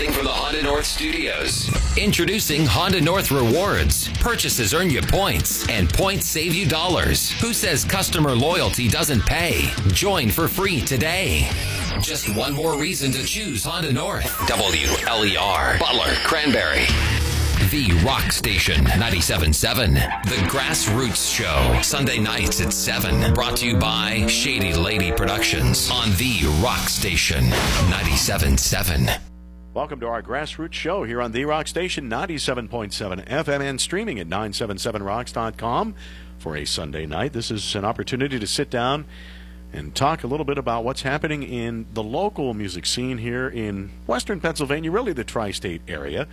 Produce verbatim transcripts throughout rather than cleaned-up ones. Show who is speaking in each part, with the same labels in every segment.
Speaker 1: Broadcasting from the Honda North Studios. Introducing Honda North Rewards. Purchases earn you points, and points save you dollars. Who says customer loyalty doesn't pay? Join for free today. Just one more reason to choose Honda North. W L E R, Butler, Cranberry. The Rock Station, ninety-seven point seven. The Grassroots Show, Sunday nights at seven. Brought to you by Shady Lady Productions on The Rock Station, ninety-seven point seven.
Speaker 2: Welcome to our Grassroots Show here on The Rock Station, ninety-seven point seven F M and streaming at nine seven seven rocks dot com for a Sunday night. This is an opportunity to sit down and talk a little bit about what's happening in the local music scene here in western Pennsylvania, really the tri-state area,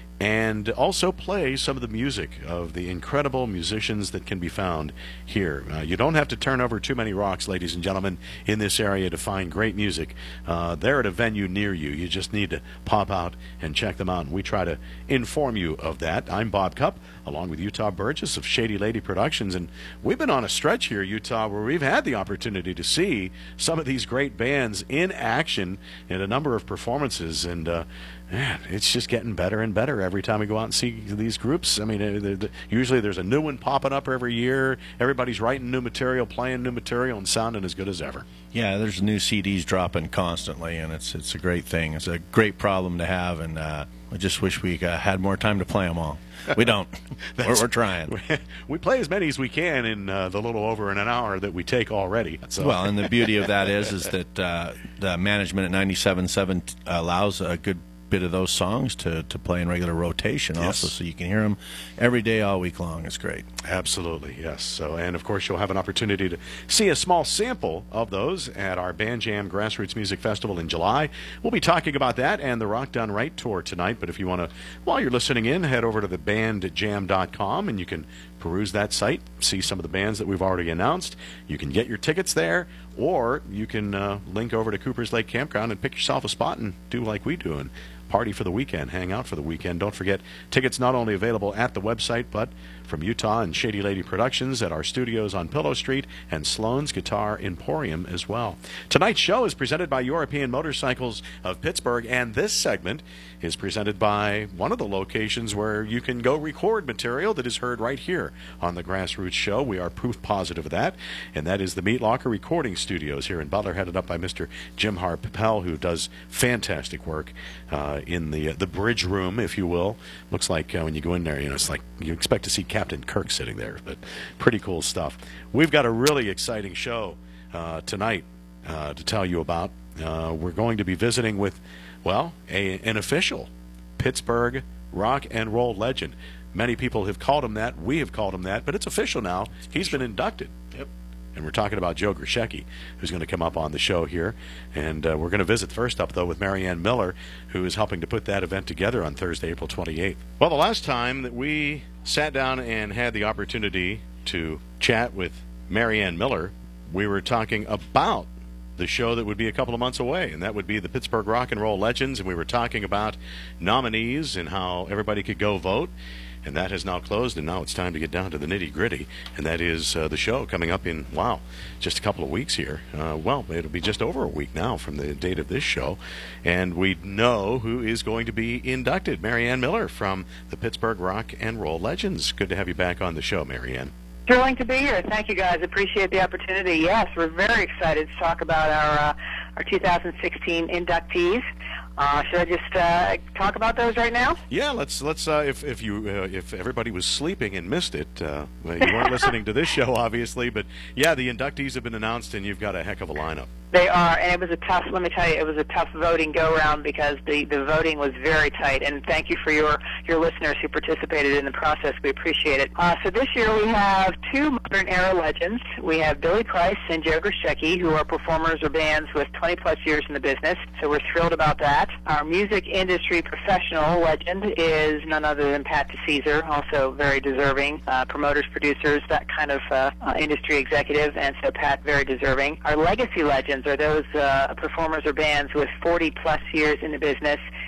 Speaker 2: and also play some of the music of the incredible musicians that can be found here. Uh, you don't have to turn over too many rocks, ladies and gentlemen, in this area to find great music. Uh, they're at a venue near you. You just need to pop out and check them out, and we try to inform you of that. I'm Bob Cupp, along with Utah Burgess of Shady Lady Productions, and we've been on a stretch here, Utah, where we've had the opportunity to see some of these great bands in action in a number of performances, and uh, man, it's just getting better and better every time we go out and see these groups. I mean, uh, the, usually there's a new one popping up every year. Everybody's writing new material, playing new material, and sounding as good as ever.
Speaker 3: Yeah, there's new C Ds dropping constantly, and it's it's a great thing. It's a great problem to have, and uh, I just wish we uh, had more time to play them all. We don't. we're, we're trying.
Speaker 2: We play as many as we can in uh, the little over in an hour that we take already. So.
Speaker 3: Well, and the beauty of that is is that uh, the management at ninety-seven point seven allows a good bit of those songs to, to play in regular rotation also,
Speaker 2: yes.
Speaker 3: So you can hear them every day all week long. It's great.
Speaker 2: Absolutely, yes. So, and of course you'll have an opportunity to see a small sample of those at our Band Jam Grassroots Music Festival in July. We'll be talking about that and the Rock Done Right tour tonight, but if you want to, while you're listening in, head over to the band jam dot com and you can peruse that site, see some of the bands that we've already announced. You can get your tickets there, or you can uh, link over to Cooper's Lake Campground and pick yourself a spot and do like we do and party for the weekend, hang out for the weekend. Don't forget, tickets not only available at the website, but from Utah and Shady Lady Productions at our studios on Pillow Street and Sloan's Guitar Emporium as well. Tonight's show is presented by European Motorcycles of Pittsburgh, and this segment is presented by one of the locations where you can go record material that is heard right here on the Grassroots Show. We are proof positive of that, and that is the Meat Locker Recording Studios here in Butler, headed up by Mister Jim Harpel, who does fantastic work uh, in the uh, the bridge room, if you will. Looks like uh, when you go in there, you know, it's like you expect to see Captain Kirk sitting there, but pretty cool stuff. We've got a really exciting show uh, tonight uh, to tell you about. Uh, we're going to be visiting with, well, a, an official Pittsburgh rock and roll legend. Many people have called him that. We have called him that, but it's official now. He's been inducted.
Speaker 3: Yep.
Speaker 2: And we're talking about Joe Grushecky, who's going to come up on the show here. And uh, we're going to visit first up, though, with Marianne Miller, who is helping to put that event together on Thursday, April twenty-eighth. Well, the last time that we sat down and had the opportunity to chat with Marianne Miller, we were talking about the show that would be a couple of months away, and that would be the Pittsburgh Rock and Roll Legends. And we were talking about nominees and how everybody could go vote. And that has now closed, and now it's time to get down to the nitty-gritty, and that is uh, the show coming up in, wow, just a couple of weeks here. Uh, well, it'll be just over a week now from the date of this show, and we know who is going to be inducted. Marianne Miller from the Pittsburgh Rock and Roll Legends. Good to have you back on the show, Marianne.
Speaker 4: Thrilling to be here. Thank you, guys. Appreciate the opportunity. Yes, we're very excited to talk about our uh, our two thousand sixteen inductees. Uh, should I just uh, talk about those right now?
Speaker 2: Yeah, let's let's. Uh, if if you uh, if everybody was sleeping and missed it, uh, well, you weren't listening to this show, obviously. But yeah, the inductees have been announced, and you've got a heck of a lineup.
Speaker 4: They are, and it was a tough. Let me tell you, it was a tough voting go round because the, the voting was very tight. And thank you for your your listeners who participated in the process. We appreciate it. Uh, so this year we have two modern era legends. We have Billy Price and Joe Grushecky, who are performers or bands with twenty plus years in the business. So we're thrilled about that. Our music industry professional legend is none other than Pat DeCesar, also very deserving. Uh, promoters, producers, that kind of uh, uh, industry executive, and so Pat, very deserving. Our legacy legends are those uh, performers or bands with forty plus years in the business,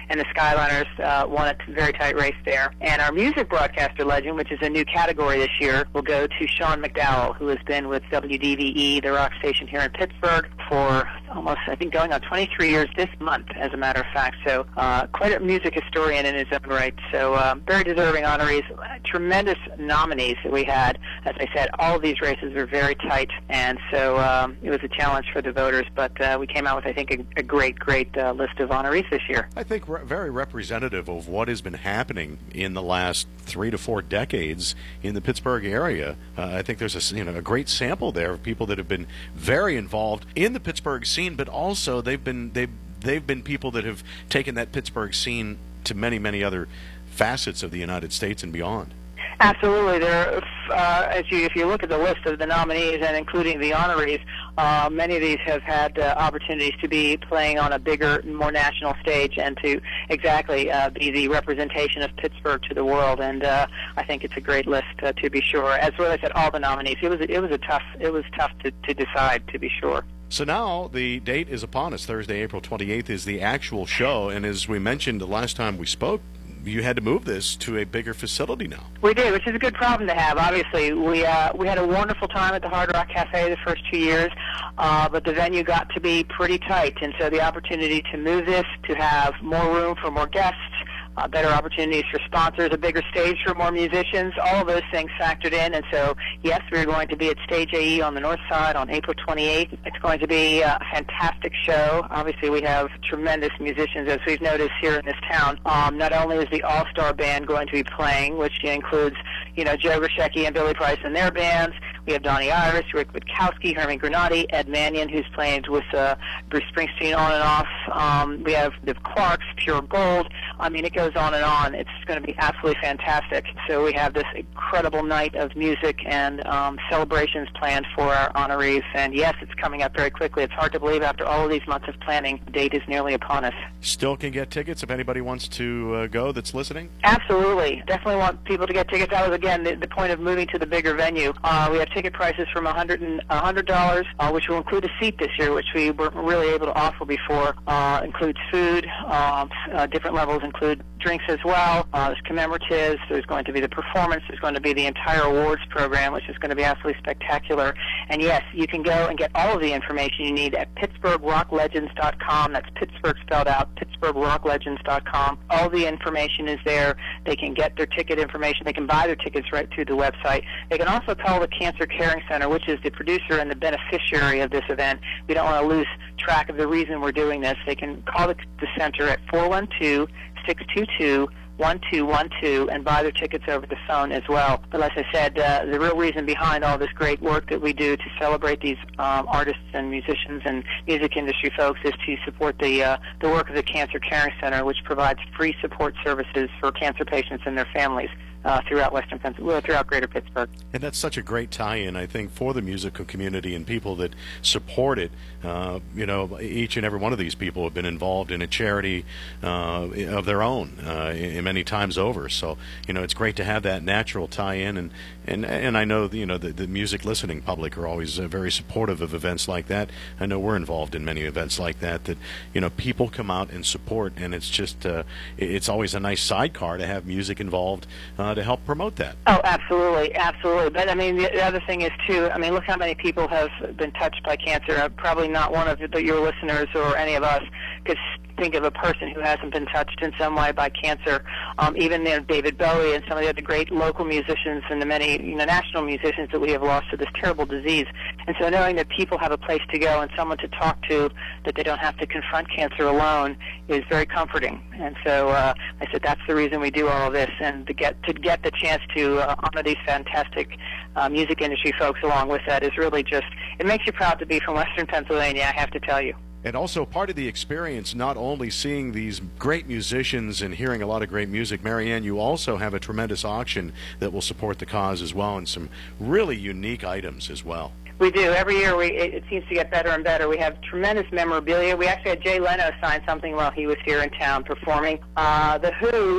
Speaker 4: and the Skyliners uh, won a very tight race there. And our music broadcaster legend, which is a new category this year, will go to Sean McDowell, who has been with W D V E, the rock station here in Pittsburgh, for almost, I think, going on twenty-three years this month, as a matter of fact. So uh, quite a music historian in his own right. So uh, very deserving honorees, tremendous nominees that we had. As I said, all of these races were very tight, and so um, it was a challenge for the voters. But uh, we came out with, I think, a, a great, great uh, list of honorees this year.
Speaker 2: I think re- very representative of what has been happening in the last three to four decades in the Pittsburgh area. Uh, I think there's a, you know, a great sample there of people that have been very involved in the Pittsburgh scene, but also they've been they've they've been people that have taken that Pittsburgh scene to many, many other facets of the United States and beyond.
Speaker 4: Absolutely. There, uh, as you, if you look at the list of the nominees and including the honorees, uh, many of these have had uh, opportunities to be playing on a bigger, more national stage and to exactly uh, be the representation of Pittsburgh to the world. And uh, I think it's a great list uh, to be sure. As well as I said, all the nominees. It was it was a tough it was tough to, to decide, to be sure.
Speaker 2: So now the date is upon us. Thursday, April twenty-eighth is the actual show, and as we mentioned the last time we spoke, you had to move this to a bigger facility now.
Speaker 4: We did, which is a good problem to have. Obviously, we uh, we had a wonderful time at the Hard Rock Cafe the first two years, uh, but the venue got to be pretty tight, and so the opportunity to move this, to have more room for more guests, Uh, better opportunities for sponsors, a bigger stage for more musicians, all of those things factored in. And so, yes, we're going to be at Stage A E on the north side on April twenty-eighth. It's going to be a fantastic show. Obviously, we have tremendous musicians, as we've noticed here in this town. Um, not only is the All-Star Band going to be playing, which includes, you know, Joe Grishecki and Billy Price and their bands. We have Donnie Iris, Rick Witkowski, Herman Granati, Ed Mannion, who's playing with uh, Bruce Springsteen on and off. Um, we have the Clarks, Pure Gold. I mean, it goes on and on. It's going to be absolutely fantastic. So we have this incredible night of music and um, celebrations planned for our honorees. And yes, it's coming up very quickly. It's hard to believe after all of these months of planning, the date is nearly upon us.
Speaker 2: Still can get tickets if anybody wants to uh, go that's listening?
Speaker 4: Absolutely. Definitely want people to get tickets. That was, again, the, the point of moving to the bigger venue. Uh, we have ticket prices from one hundred dollars, uh, which will include a seat this year, which we weren't really able to offer before. Uh, includes food. Uh, uh, different levels include drinks as well. Uh, there's commemoratives. There's going to be the performance. There's going to be the entire awards program, which is going to be absolutely spectacular. And yes, you can go and get all of the information you need at Pittsburgh Rock Legends dot com. That's Pittsburgh spelled out, Pittsburgh Rock Legends dot com. All the information is there. They can get their ticket information. They can buy their tickets right through the website. They can also call the Cancer Caring Center, which is the producer and the beneficiary of this event. We don't want to lose track of the reason we're doing this. They can call the, the center at four one two, six two two, one two one two and buy their tickets over the phone as well. But as I said, uh, the real reason behind all this great work that we do to celebrate these um, artists and musicians and music industry folks is to support the uh, the work of the Cancer Caring Center, which provides free support services for cancer patients and their families uh, throughout Western Pennsylvania, throughout Greater Pittsburgh.
Speaker 2: And that's such a great tie-in, I think, for the musical community and people that support it. Uh, you know, each and every one of these people have been involved in a charity uh, of their own uh, many times over. So, you know, it's great to have that natural tie-in. And, and, and I know, you know, the, the music listening public are always uh, very supportive of events like that. I know we're involved in many events like that, that, you know, people come out and support. And it's just, uh, it's always a nice sidecar to have music involved uh, to help promote that.
Speaker 4: Oh, absolutely, absolutely. But, I mean, the, the other thing is, too, I mean, look how many people have been touched by cancer. Uh, probably not one of the, your listeners or any of us could think of a person who hasn't been touched in some way by cancer. Um, even you know, David Bowie and some of the other great local musicians and the many you know, national musicians that we have lost to this terrible disease. And so knowing that people have a place to go and someone to talk to, that they don't have to confront cancer alone, is very comforting. And so uh, I said that's the reason we do all of this, and to get to get the chance to uh, honor these fantastic uh, music industry folks along with that is really just, it makes you proud to be from Western Pennsylvania, I have to tell you.
Speaker 2: And also part of the experience, not only seeing these great musicians and hearing a lot of great music, Marianne, you also have a tremendous auction that will support the cause as well, and some really unique items as well.
Speaker 4: We do. Every year we, it, it seems to get better and better. We have tremendous memorabilia. We actually had Jay Leno sign something while he was here in town performing. Uh, the Who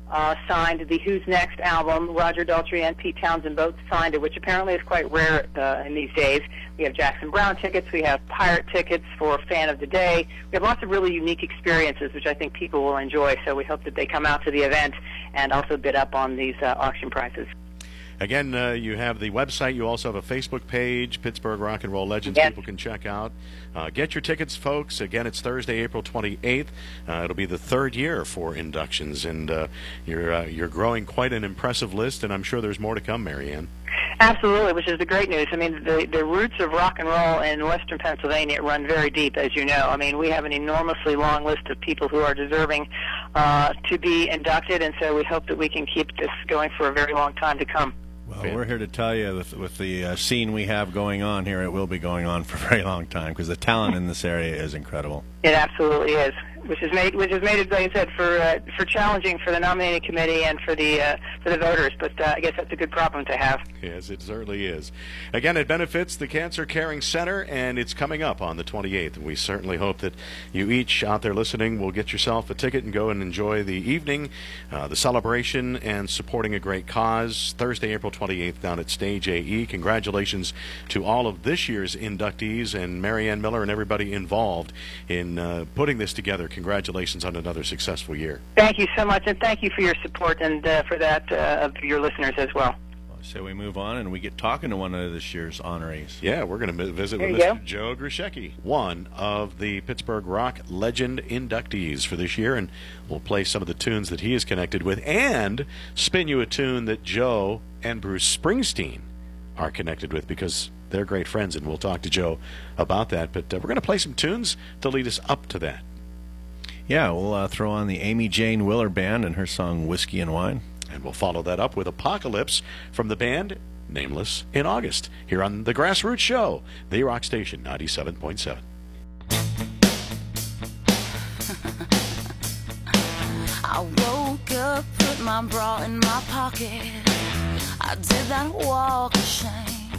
Speaker 4: uh, signed the Who's Next album. Roger Daltrey and Pete Townsend both signed it, which apparently is quite rare uh, in these days. We have Jackson Browne tickets. We have Pirate tickets for Fan of the Day. We have lots of really unique experiences, which I think people will enjoy. So we hope that they come out to the event and also bid up on these uh, auction prices.
Speaker 2: Again, uh, you have the website. You also have a Facebook page, Pittsburgh Rock and Roll Legends.
Speaker 4: Yes.
Speaker 2: People can check out. Uh, get your tickets, folks. Again, it's Thursday, April twenty-eighth. Uh, it'll be the third year for inductions, and uh, you're uh, you're growing quite an impressive list, and I'm sure there's more to come, Marianne.
Speaker 4: Absolutely, which is the great news. I mean, the, the roots of rock and roll in western Pennsylvania run very deep, as you know. I mean, we have an enormously long list of people who are deserving uh, to be inducted, and so we hope that we can keep this going for a very long time to come.
Speaker 3: Well, we're here to tell you, with, with the uh, scene we have going on here, it will be going on for a very long time, because the talent in this area is incredible.
Speaker 4: It absolutely is, which has made which has made it, like I said, for uh, for challenging for the nominating committee and for the uh, for the voters. But uh, I guess that's a good problem to have.
Speaker 2: Yes, it certainly is. Again, it benefits the Cancer Caring Center, and it's coming up on the twenty-eighth. And we certainly hope that you each out there listening will get yourself a ticket and go and enjoy the evening, uh, the celebration, and supporting a great cause. Thursday, April twenty-eighth, down at Stage A E. Congratulations to all of this year's inductees and Marianne Miller and everybody involved in uh, putting this together. Congratulations on another successful year.
Speaker 4: Thank you so much, and thank you for your support and uh, for that uh, of your listeners as well.
Speaker 3: So we move on, and we get talking to one of this year's honorees.
Speaker 2: Yeah, we're going to visit
Speaker 4: There
Speaker 2: with
Speaker 4: you
Speaker 2: Mister
Speaker 4: go.
Speaker 2: Joe Grishecki, one of the Pittsburgh Rock Legend inductees for this year, and we'll play some of the tunes that he is connected with and spin you a tune that Joe and Bruce Springsteen are connected with, because they're great friends, and we'll talk to Joe about that. But uh, we're going to play some tunes to lead us up to that.
Speaker 3: Yeah, we'll uh, throw on the Amy Jane Willer Band and her song Whiskey and Wine.
Speaker 2: And we'll follow that up with Apocalypse from the band Nameless in August, here on the Grassroots Show, the Rock Station ninety-seven point seven.
Speaker 5: I woke up, put my bra in my pocket. I did that walk of shame.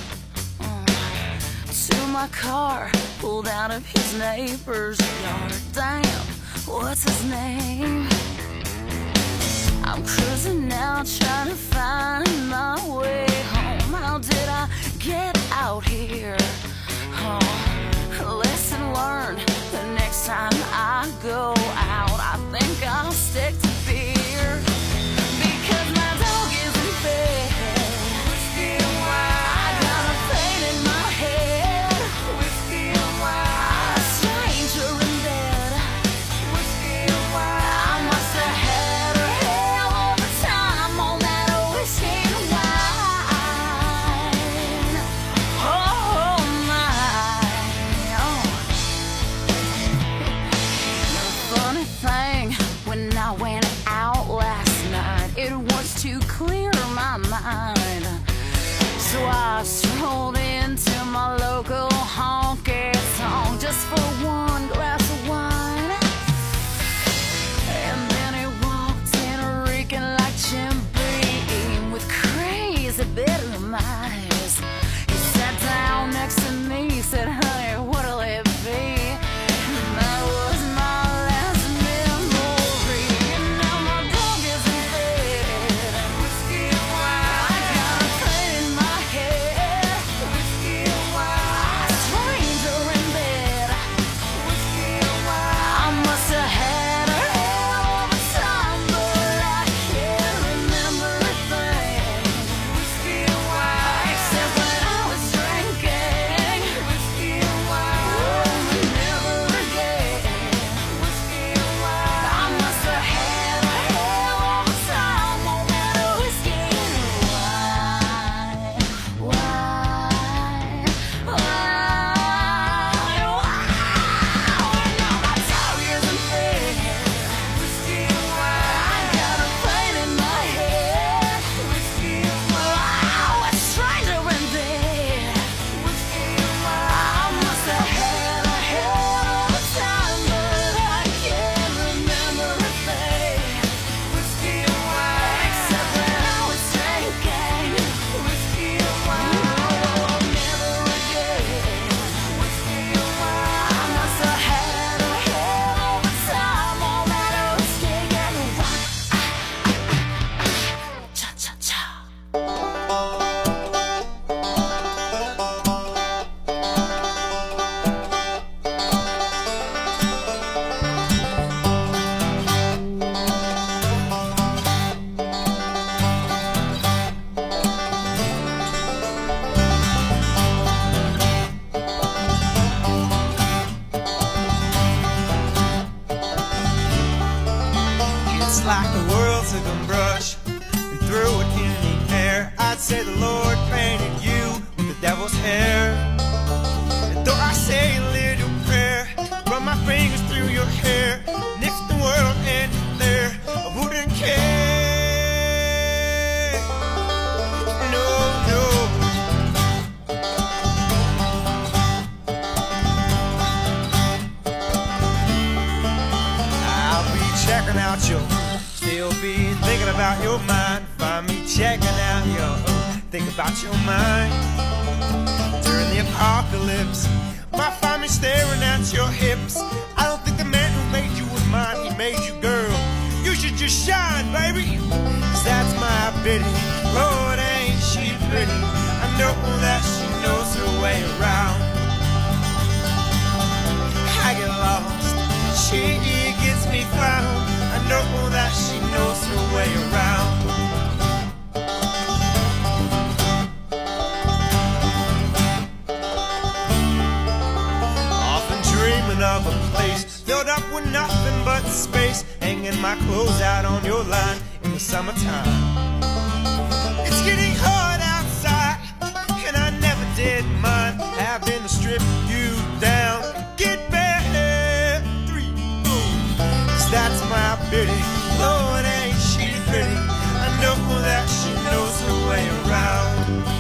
Speaker 5: Mm. To my car, pulled out of his neighbor's yard. Damn, what's his name? I'm cruising now, trying to find my way home. How did I get out here? Oh, lesson learned. The next time I go out, I think I'll stick to beer. Because my dog is in bed. Whiskey and wine. I got a pain in my head. Whiskey and wine. A stranger in bed. Whiskey and wine. I must have had her hell all the time on that whiskey and wine. Oh my. Oh. The funny thing, when I went out last night, it was to clear my mind. So I strolled into my local honky tonk just for one glass of wine. And then he walked in reeking like Jim Beam with crazy bitter eyes. He sat down next to me, said, honey, what'll it be? And that was my last memory. And now my dog is in bed. Whiskey and wine. I got a pain in my head. Whiskey and wine. A stranger in bed. Whiskey
Speaker 6: think about your mind. During the apocalypse, might find me staring at your hips. I don't think the man who made you was mine, he made you, girl. You should just shine, baby, 'cause that's my Biddy. Lord, ain't she pretty? I know that she knows her way around. I get lost, she gets me found. I know that she knows her way around. Often dreaming of a place filled up with nothing but space, hanging my clothes out on your line in the summertime. It's getting hard outside, and I never did mind having to strip you down and get back three, boom. 'Cause that's my Biddy. Lord, ain't she pretty? I know that she knows her way around.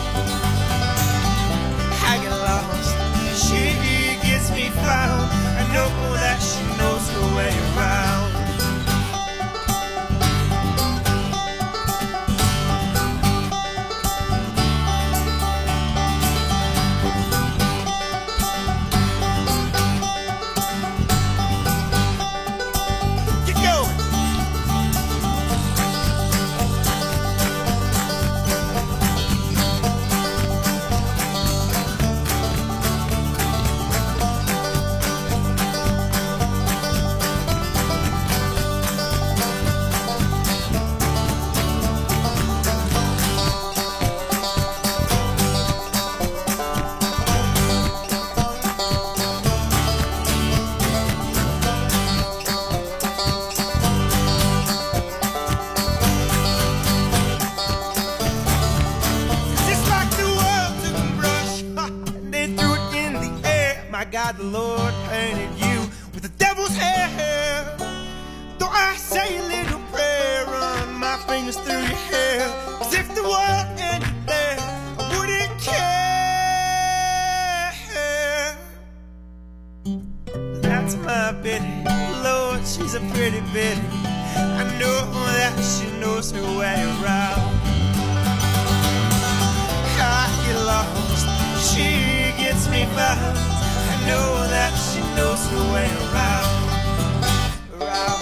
Speaker 6: I get lost, she gets me found. I know that she knows her way around. God, the Lord painted you with the devil's hair. Though I say a little prayer, run my fingers through your hair. 'Cause if the world ended there, I wouldn't care. That's my Biddy, Lord, she's a pretty Biddy. I know that she knows her way around. I get lost, she gets me found. I know that she knows her way around, around.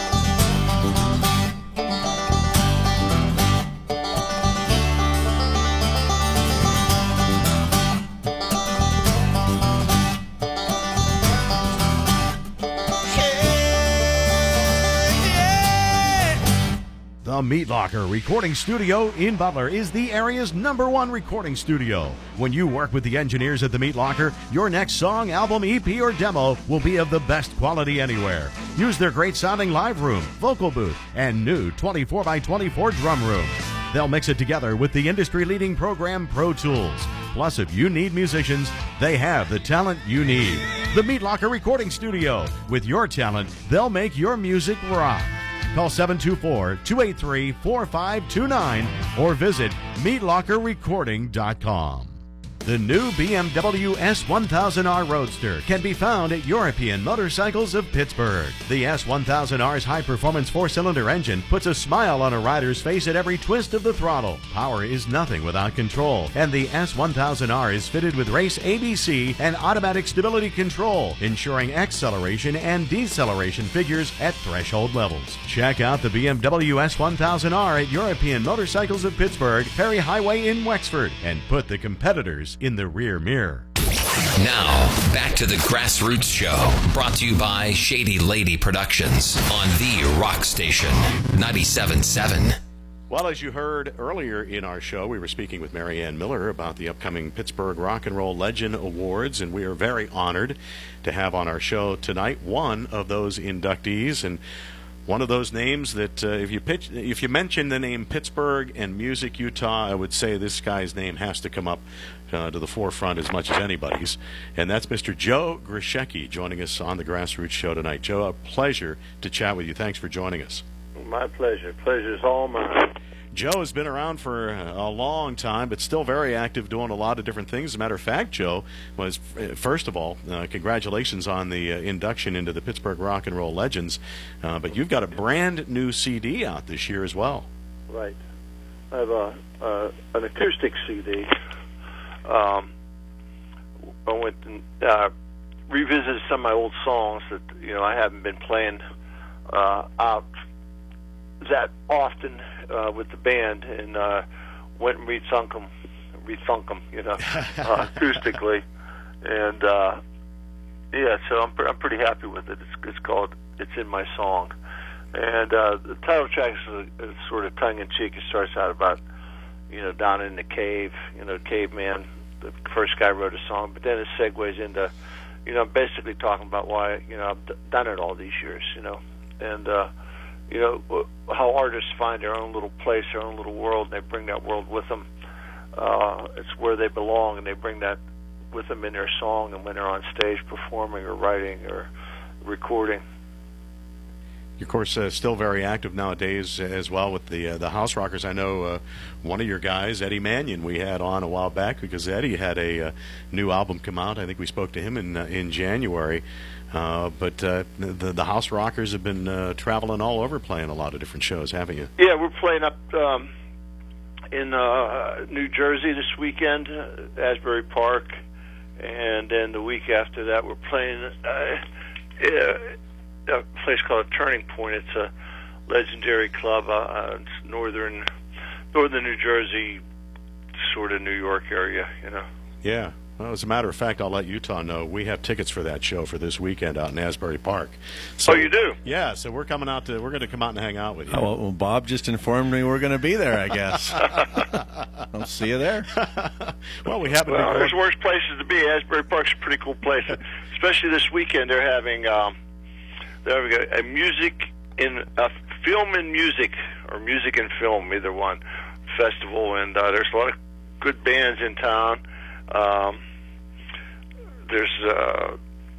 Speaker 2: The Meat Locker Recording Studio in Butler is the area's number one recording studio. When you work with the engineers at the Meat Locker, your next song, album, E P, or demo will be of the best quality anywhere. Use their great sounding live room, vocal booth, and new twenty-four by twenty-four drum room. They'll mix it together with the industry-leading program Pro Tools. Plus, if you need musicians, they have the talent you need. The Meat Locker Recording Studio. With your talent, they'll make your music rock. Call seven two four, two eight three, four five two nine or visit meat locker recording dot com. The new B M W S one thousand R Roadster can be found at European Motorcycles of Pittsburgh. The S one thousand R's high-performance four-cylinder engine puts a smile on a rider's face at every twist of the throttle. Power is nothing without control, and the S one thousand R is fitted with race A B C and automatic stability control, ensuring acceleration and deceleration figures at threshold levels. Check out the B M W S one thousand R at European Motorcycles of Pittsburgh, Perry Highway in Wexford, and put the competitors in the rear mirror.
Speaker 1: Now, back to the Grassroots Show, brought to you by Shady Lady Productions on the Rock Station, ninety-seven point seven.
Speaker 2: Well, as you heard earlier in our show, we were speaking with Mary Ann Miller about the upcoming Pittsburgh Rock and Roll Legend Awards, and we are very honored to have on our show tonight one of those inductees, and one of those names that uh, if you pitch, if you mention the name Pittsburgh and Music Utah, I would say this guy's name has to come up uh, to the forefront as much as anybody's. And that's Mister Joe Grushecky joining us on the Grassroots Show tonight. Joe, a pleasure to chat with you. Thanks for joining us.
Speaker 7: My pleasure. Pleasure's all mine.
Speaker 2: Joe has been around for a long time, but still very active, doing a lot of different things. As a matter of fact, Joe, was first of all, uh, congratulations on the uh, induction into the Pittsburgh Rock and Roll Legends. Uh, but you've got a brand new C D out this year as well.
Speaker 7: Right. I have a uh, an acoustic C D. Um, I went and uh, revisited some of my old songs that you know I haven't been playing uh, out that often uh, with the band, and uh, went and rethunk them, rethunk them, you know, uh, acoustically, and uh, yeah, so I'm I'm pretty happy with it. It's it's called "It's in My Song." And uh, the title track is, a, is sort of tongue-in-cheek. It starts out about, you know, down in the cave, you know, caveman. The first guy wrote a song, but then it segues into, you know, basically talking about why, you know, I've d- done it all these years, you know. And, uh, you know, how artists find their own little place, their own little world, and they bring that world with them. Uh, it's where they belong, and they bring that with them in their song and when they're on stage performing or writing or recording.
Speaker 2: Of course, uh, still very active nowadays as well with the uh, the House Rockers. I know uh, one of your guys, Eddie Mannion, we had on a while back because Eddie had a uh, new album come out. I think we spoke to him in uh, in January. Uh, but uh, the the House Rockers have been uh, traveling all over, playing a lot of different shows, haven't you?
Speaker 7: Yeah, we're playing up um, in uh, New Jersey this weekend, uh, Asbury Park, and then the week after that we're playing. Uh, uh, a place called Turning Point. It's a legendary club. Uh, it's northern, northern New Jersey, sort of New York area, you know.
Speaker 2: Yeah. Well, as a matter of fact, I'll let Utah know we have tickets for that show for this weekend out in Asbury Park. So,
Speaker 7: oh, you do?
Speaker 2: Yeah. So we're coming out to. We're going to come out and hang out with you.
Speaker 3: Oh, well, Bob just informed me we're going to be there. I guess. I'll see you there.
Speaker 2: Well, we happen
Speaker 7: well,
Speaker 2: to. Be
Speaker 7: there's worse places to be. Asbury Park's a pretty cool place, especially this weekend. They're having. Um, There we go. A music in a film and music, or music and film, either one, festival, and uh, there's a lot of good bands in town. Um, there's uh,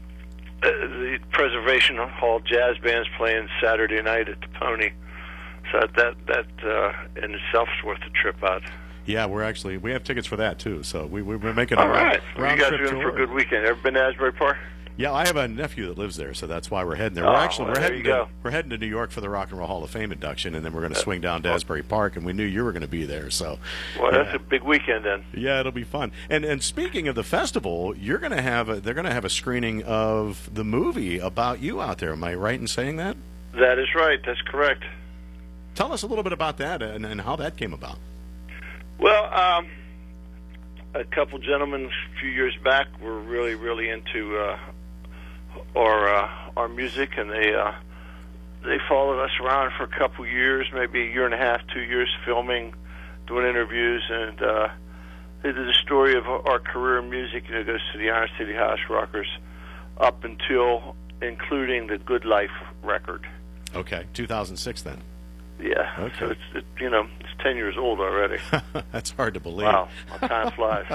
Speaker 7: the Preservation Hall jazz band's playing Saturday night at the Pony, so that that uh, in itself is worth the trip out.
Speaker 2: Yeah, we're actually we have tickets for that too. So we we're making
Speaker 7: all
Speaker 2: a
Speaker 7: right.
Speaker 2: round, round
Speaker 7: you guys
Speaker 2: trip
Speaker 7: are in
Speaker 2: tour.
Speaker 7: for a good weekend. Ever been to Asbury Park?
Speaker 2: Yeah, I have a nephew that lives there, so that's why we're heading there.
Speaker 7: Oh,
Speaker 2: we're actually
Speaker 7: well,
Speaker 2: we're
Speaker 7: there
Speaker 2: heading
Speaker 7: you
Speaker 2: to
Speaker 7: go.
Speaker 2: we're heading to New York for the Rock and Roll Hall of Fame induction, and then we're going to swing down to Asbury Park. And we knew you were going to be there, so
Speaker 7: Well,
Speaker 2: yeah.
Speaker 7: that's a big weekend then.
Speaker 2: Yeah, it'll be fun. And and speaking of the festival, you're going to have a, they're going to have a screening of the movie about you out there. Am I right in saying that?
Speaker 7: That is right. That's correct.
Speaker 2: Tell us a little bit about that and, and how that came about.
Speaker 7: Well, um, a couple gentlemen a few years back were really, really into uh, our uh, our music, and they uh, they followed us around for a couple years, maybe a year and a half, two years, filming, doing interviews, and uh, they did a story of our career in music. You know, it goes to the Iron City House Rockers up until, including the Good Life record.
Speaker 2: Okay, two thousand six then.
Speaker 7: Yeah.
Speaker 2: Okay.
Speaker 7: So it's it, you know it's ten years old already.
Speaker 2: That's hard to believe.
Speaker 7: Wow, how time flies,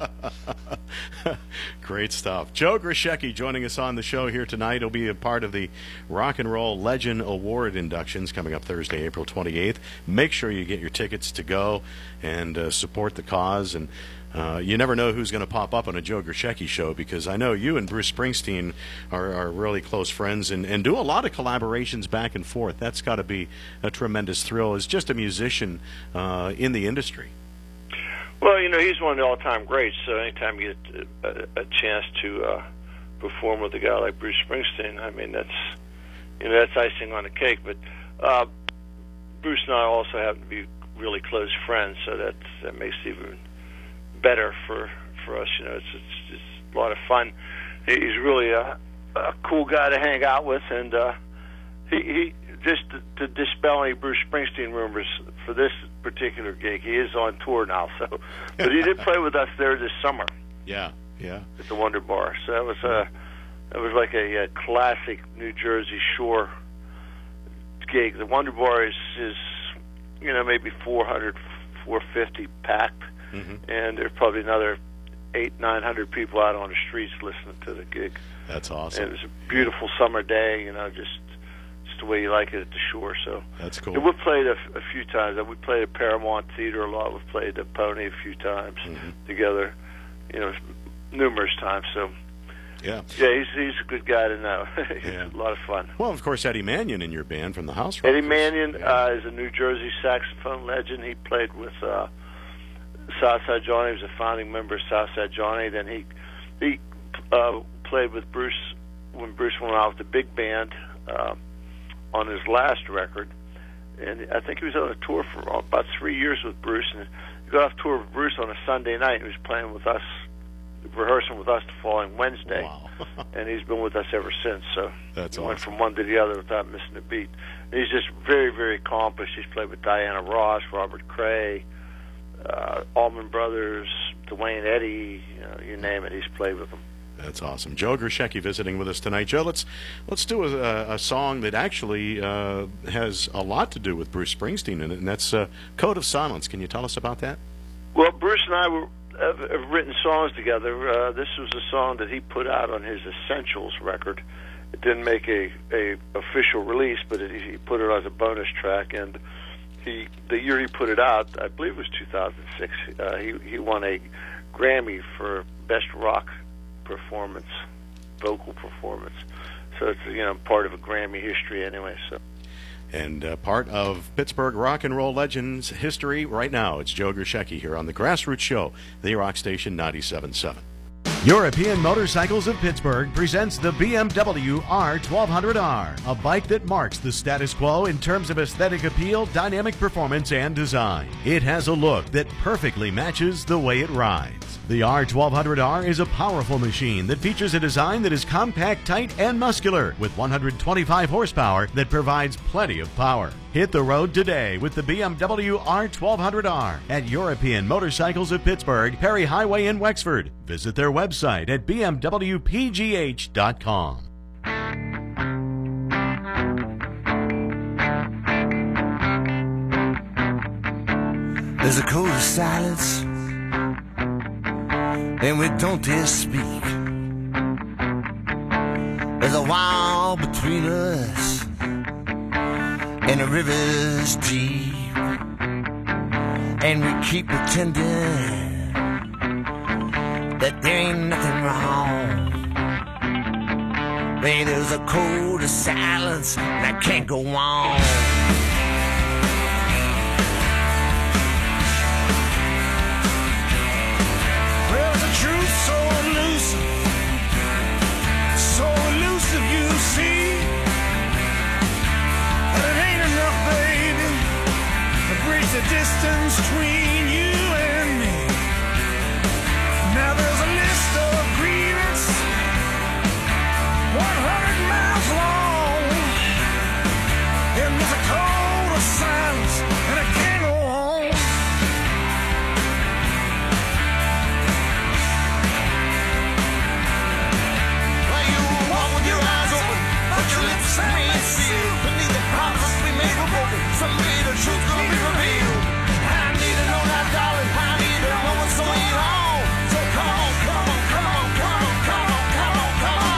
Speaker 7: huh?
Speaker 2: Great stuff. Joe Grushecky joining us on the show here tonight. He'll be a part of the Rock and Roll Legend Award inductions coming up Thursday, April twenty-eighth. Make sure you get your tickets to go and uh, support the cause. And uh, you never know who's going to pop up on a Joe Grushecky show, because I know you and Bruce Springsteen are, are really close friends and, and do a lot of collaborations back and forth. That's got to be a tremendous thrill as just a musician uh, in the industry.
Speaker 7: Well, you know, he's one of the all-time greats, so anytime you get a, a chance to uh, perform with a guy like Bruce Springsteen, I mean, that's, you know, that's icing on the cake. But uh, Bruce and I also happen to be really close friends, so that that makes it even better for, for us. You know, it's, it's just a lot of fun. He's really a, a cool guy to hang out with, and uh, he, he just to, to dispel any Bruce Springsteen rumors for this particular gig, he is on tour now. So, but he did play with us there this summer.
Speaker 2: Yeah, yeah.
Speaker 7: At the Wonder Bar. So that was a that was like a, a classic New Jersey Shore gig. The Wonder Bar is is you know maybe four hundred, four fifty packed, mm-hmm. and there's probably another eight, nine hundred people out on the streets listening to the gig.
Speaker 2: That's awesome.
Speaker 7: And it was a beautiful summer day. You know, just. The way you like it at the shore, so
Speaker 2: that's cool.
Speaker 7: And we've played a, a few times. We played at Paramount Theater a lot. We've played at Pony a few times mm-hmm. together, you know, numerous times. So
Speaker 2: Yeah.
Speaker 7: Yeah, he's he's a good guy to know. He's
Speaker 2: Yeah.
Speaker 7: a lot of fun.
Speaker 2: Well, of course, Eddie Mannion in your band from the House
Speaker 7: Eddie
Speaker 2: Rockers.
Speaker 7: Mannion
Speaker 2: Yeah.
Speaker 7: uh, is a New Jersey saxophone legend. He played with uh, Southside Johnny. He was a founding member of Southside Johnny. Then he he uh, played with Bruce when Bruce went out with the big band uh, on his last record. And I think he was on a tour for about three years with Bruce. And he got off tour with Bruce on a Sunday night. He was playing with us, rehearsing with us the following Wednesday.
Speaker 2: Wow.
Speaker 7: And he's been with us ever since. So
Speaker 2: That's
Speaker 7: he went
Speaker 2: awesome.
Speaker 7: from one to the other without missing a beat. And he's just very, very accomplished. He's played with Diana Ross, Robert Cray, uh, Allman Brothers, Dwayne Eddy, you know, you name it. He's played with them.
Speaker 2: That's awesome. Joe Grushecky visiting with us tonight. Joe, let's let's do a, a song that actually uh, has a lot to do with Bruce Springsteen in it, and that's uh, Code of Silence. Can you tell us about that?
Speaker 7: Well, Bruce and I were, have, have written songs together. Uh, this was a song that he put out on his Essentials record. It didn't make a, a official release, but it, he put it as a bonus track. And he the year he put it out, I believe it was two thousand six, uh, he, he won a Grammy for Best Rock Performance, vocal performance. So it's, you know, part of a Grammy history anyway. So.
Speaker 2: And uh, part of Pittsburgh rock and roll legends history right now. It's Joe Grushecky here on the Grassroots Show, the Rock Station ninety-seven point seven.
Speaker 8: European Motorcycles of Pittsburgh presents the B M W R twelve hundred R, a bike that marks the status quo in terms of aesthetic appeal, dynamic performance, and design. It has a look that perfectly matches the way it rides. The R twelve hundred R is a powerful machine that features a design that is compact, tight, and muscular, with one hundred twenty-five horsepower that provides plenty of power. Hit the road today with the B M W R twelve hundred R at European Motorcycles of Pittsburgh, Perry Highway in Wexford. Visit their website at b m w p g h dot com.
Speaker 9: There's a code of silence, and we don't dare speak. There's a wall between us, and the river's deep, and we keep pretending that there ain't nothing wrong. Man, there's a code of silence, and I can't go on. Well, the truth so elusive, so elusive, you see. But it ain't enough, baby, to bridge the distance between you and me. Now there's a list of agreements, one hundred miles long, and there's a code of silence, and I can't go on. Well, you walk with your eyes open, but your lips remain sealed. Beneath the promises we made were broken, someday the truth's gonna be revealed. I need to know now, darling, I need to know what's going on. So come on, come on, come on, come on, come on, come on, come on.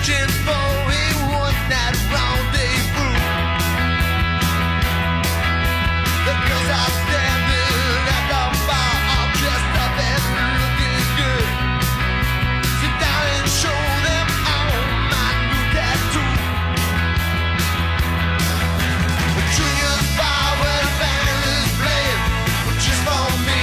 Speaker 9: searching for a one-night rendezvous. The girls are standing at the bar, all dressed up and looking good. Sit down and show them all my new tattoo. The junior bar where the band is playing, just for me.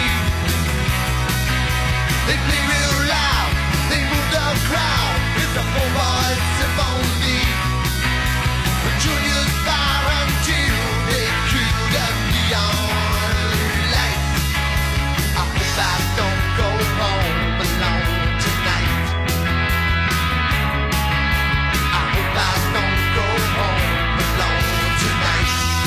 Speaker 9: They play real loud, they move the crowd. It's a four-boy symphony. The juniors bar until they kill the neon lights. I hope I don't go home alone tonight. I hope I don't go home alone tonight.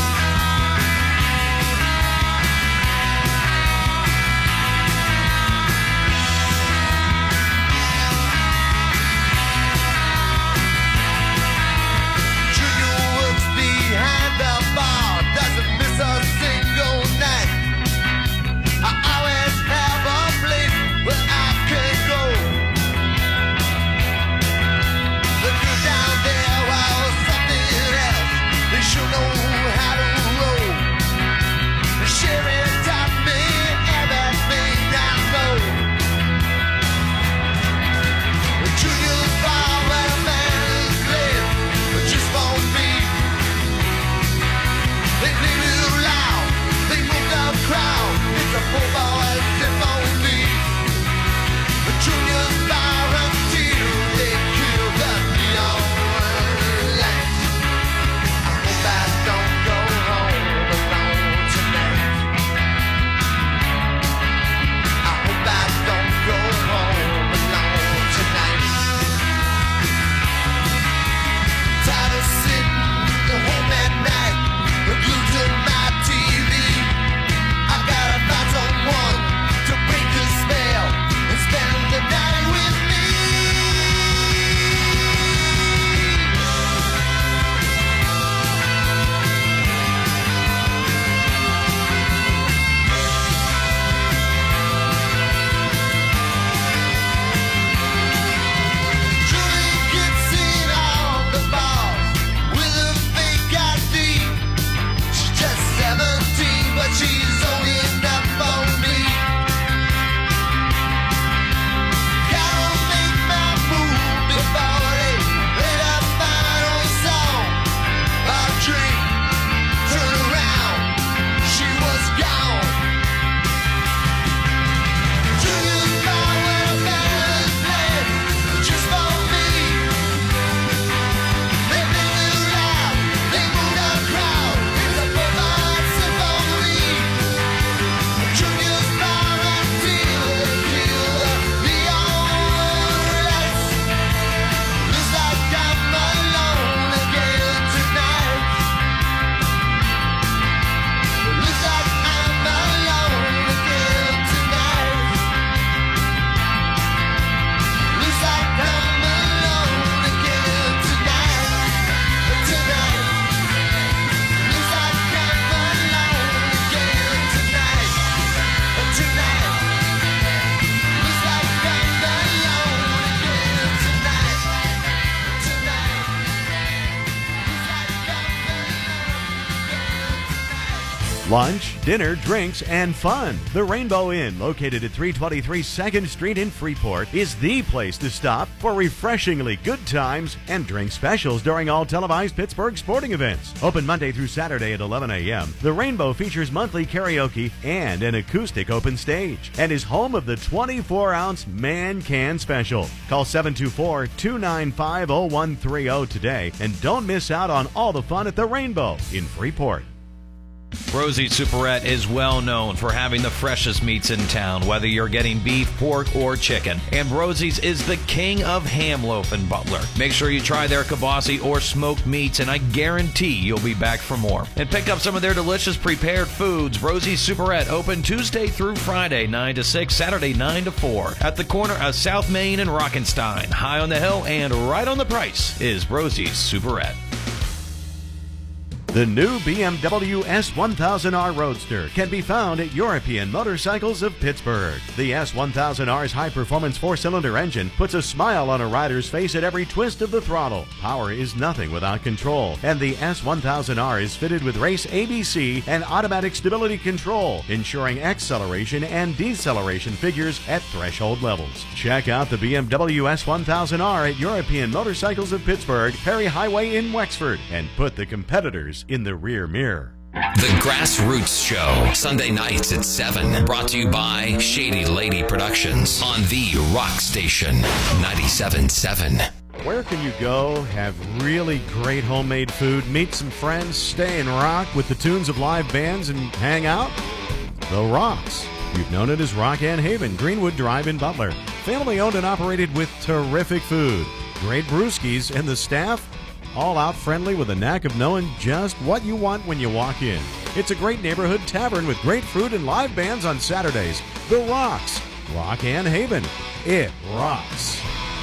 Speaker 9: Junior works behind the bar, doesn't miss a single night. I always have a place where I can go. The girls down there are something else. They sure know how to roll. Sherry taught me everything I know. The junior bar where a man is playing, just for me. They play real loud, they move the crowd. It's a four-boy symphony. The junior bar until they kill the neon lights. I hope I don't go home alone tonight. I hope I don't go home alone tonight. Tired of sitting home at night, glued to my T V. I gotta find someone to break the spell and spend the night with me. Julie gets in on the bars with a fake I D. She's just seventeen, but she's only enough for me. Gotta make my move before they play the final song. I drink, turn around, she was gone. Junior bar where a band is playing, just for me. They play real loud, they move the crowd. It's a four-boy symphony. Junior bar until they kill the neon lights. Looks like I'm alone again tonight. Looks like I'm alone again tonight. Looks like I'm alone again tonight. Tonight. Looks like I'm alone again tonight. Tonight. Looks like I'm alone again tonight. Tonight.
Speaker 8: Lunch, dinner, drinks, and fun. The Rainbow Inn, located at three twenty-three second Street in Freeport, is the place to stop for refreshingly good times and drink specials during all televised Pittsburgh sporting events. Open Monday through Saturday at eleven a.m., the Rainbow features monthly karaoke and an acoustic open stage and is home of the twenty-four ounce Man Can Special. Call seven two four, two nine five, oh one three oh today and don't miss out on all the fun at the Rainbow in Freeport.
Speaker 10: Rosie's Superette is well known for having the freshest meats in town, whether you're getting beef, pork, or chicken. And Rosie's is the king of ham loaf in Butler. Make sure you try their kibasi or smoked meats, and I guarantee you'll be back for more. And pick up some of their delicious prepared foods. Rosie's Superette, open Tuesday through Friday, nine to six, Saturday, nine to four. At the corner of South Main and Rockenstein. High on the hill and right on the price is Rosie's Superette.
Speaker 8: The new B M W S one thousand R Roadster can be found at European Motorcycles of Pittsburgh. The S one thousand R's high-performance four-cylinder engine puts a smile on a rider's face at every twist of the throttle. Power is nothing without control, and the S one thousand R is fitted with race A B C and automatic stability control, ensuring acceleration and deceleration figures at threshold levels. Check out the B M W S one thousand R at European Motorcycles of Pittsburgh, Perry Highway in Wexford, and put the competitors in the rear mirror.
Speaker 1: The Grassroots Show, Sunday nights at seven. Brought to you by Shady Lady Productions on the Rock Station, ninety-seven point seven.
Speaker 8: Where can you go, have really great homemade food, meet some friends, stay and rock with the tunes of live bands, and hang out? The Rocks. You've known it as Rock and Haven, Greenwood Drive in Butler. Family owned and operated with terrific food, great brewskis, and the staff all out friendly with a knack of knowing just what you want when you walk in. It's a great neighborhood tavern with great food and live bands on Saturdays. The Rocks. Rock and Haven. It rocks.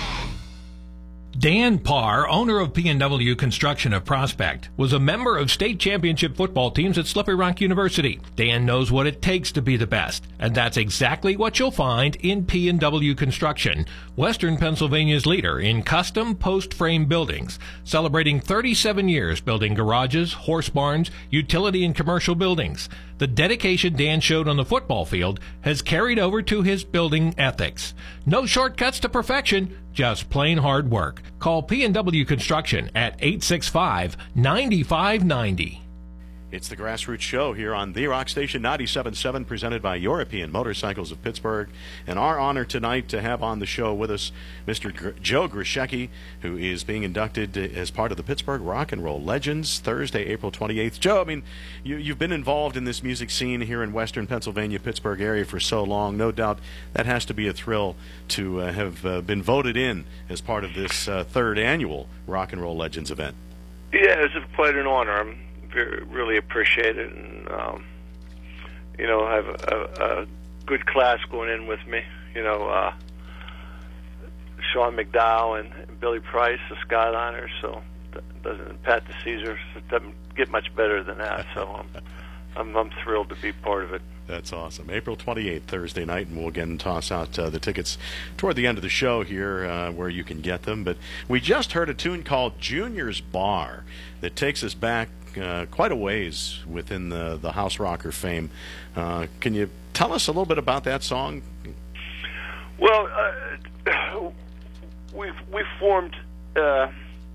Speaker 11: Dan Parr, owner of P and W Construction of Prospect, was a member of state championship football teams at Slippery Rock University. Dan knows what it takes to be the best, and that's exactly what you'll find in P and W Construction, Western Pennsylvania's leader in custom post-frame buildings, celebrating thirty-seven years building garages, horse barns, utility and commercial buildings. The dedication Dan showed on the football field has carried over to his building ethics. No shortcuts to perfection, just plain hard work. Call P and W Construction at eight six five, nine five nine zero.
Speaker 2: It's the Grassroots Show here on the Rock Station ninety-seven point seven, presented by European Motorcycles of Pittsburgh. And our honor tonight to have on the show with us Mister Gr- Joe Grishecki, who is being inducted as part of the Pittsburgh Rock and Roll Legends Thursday, April twenty-eighth. Joe, I mean, you, you've been involved in this music scene here in Western Pennsylvania, Pittsburgh area for so long. No doubt that has to be a thrill to uh, have uh, been voted in as part of this uh, third annual Rock and Roll Legends event.
Speaker 7: Yeah, it's quite an honor. I'm very, really appreciate it, and um, you know, I have a, a good class going in with me. You know, uh, Sean McDowell and Billy Price, the Skyliners. So doesn't Pat the Caesar doesn't get much better than that. So I'm, I'm I'm thrilled to be part of it.
Speaker 2: That's awesome. April twenty-eighth, Thursday night, and we'll again toss out uh, the tickets toward the end of the show here uh, where you can get them. But we just heard a tune called Junior's Bar that takes us back uh, quite a ways within the, the house rocker fame. Uh, can you tell us a little bit about that song?
Speaker 7: Well, uh, we've, we formed uh,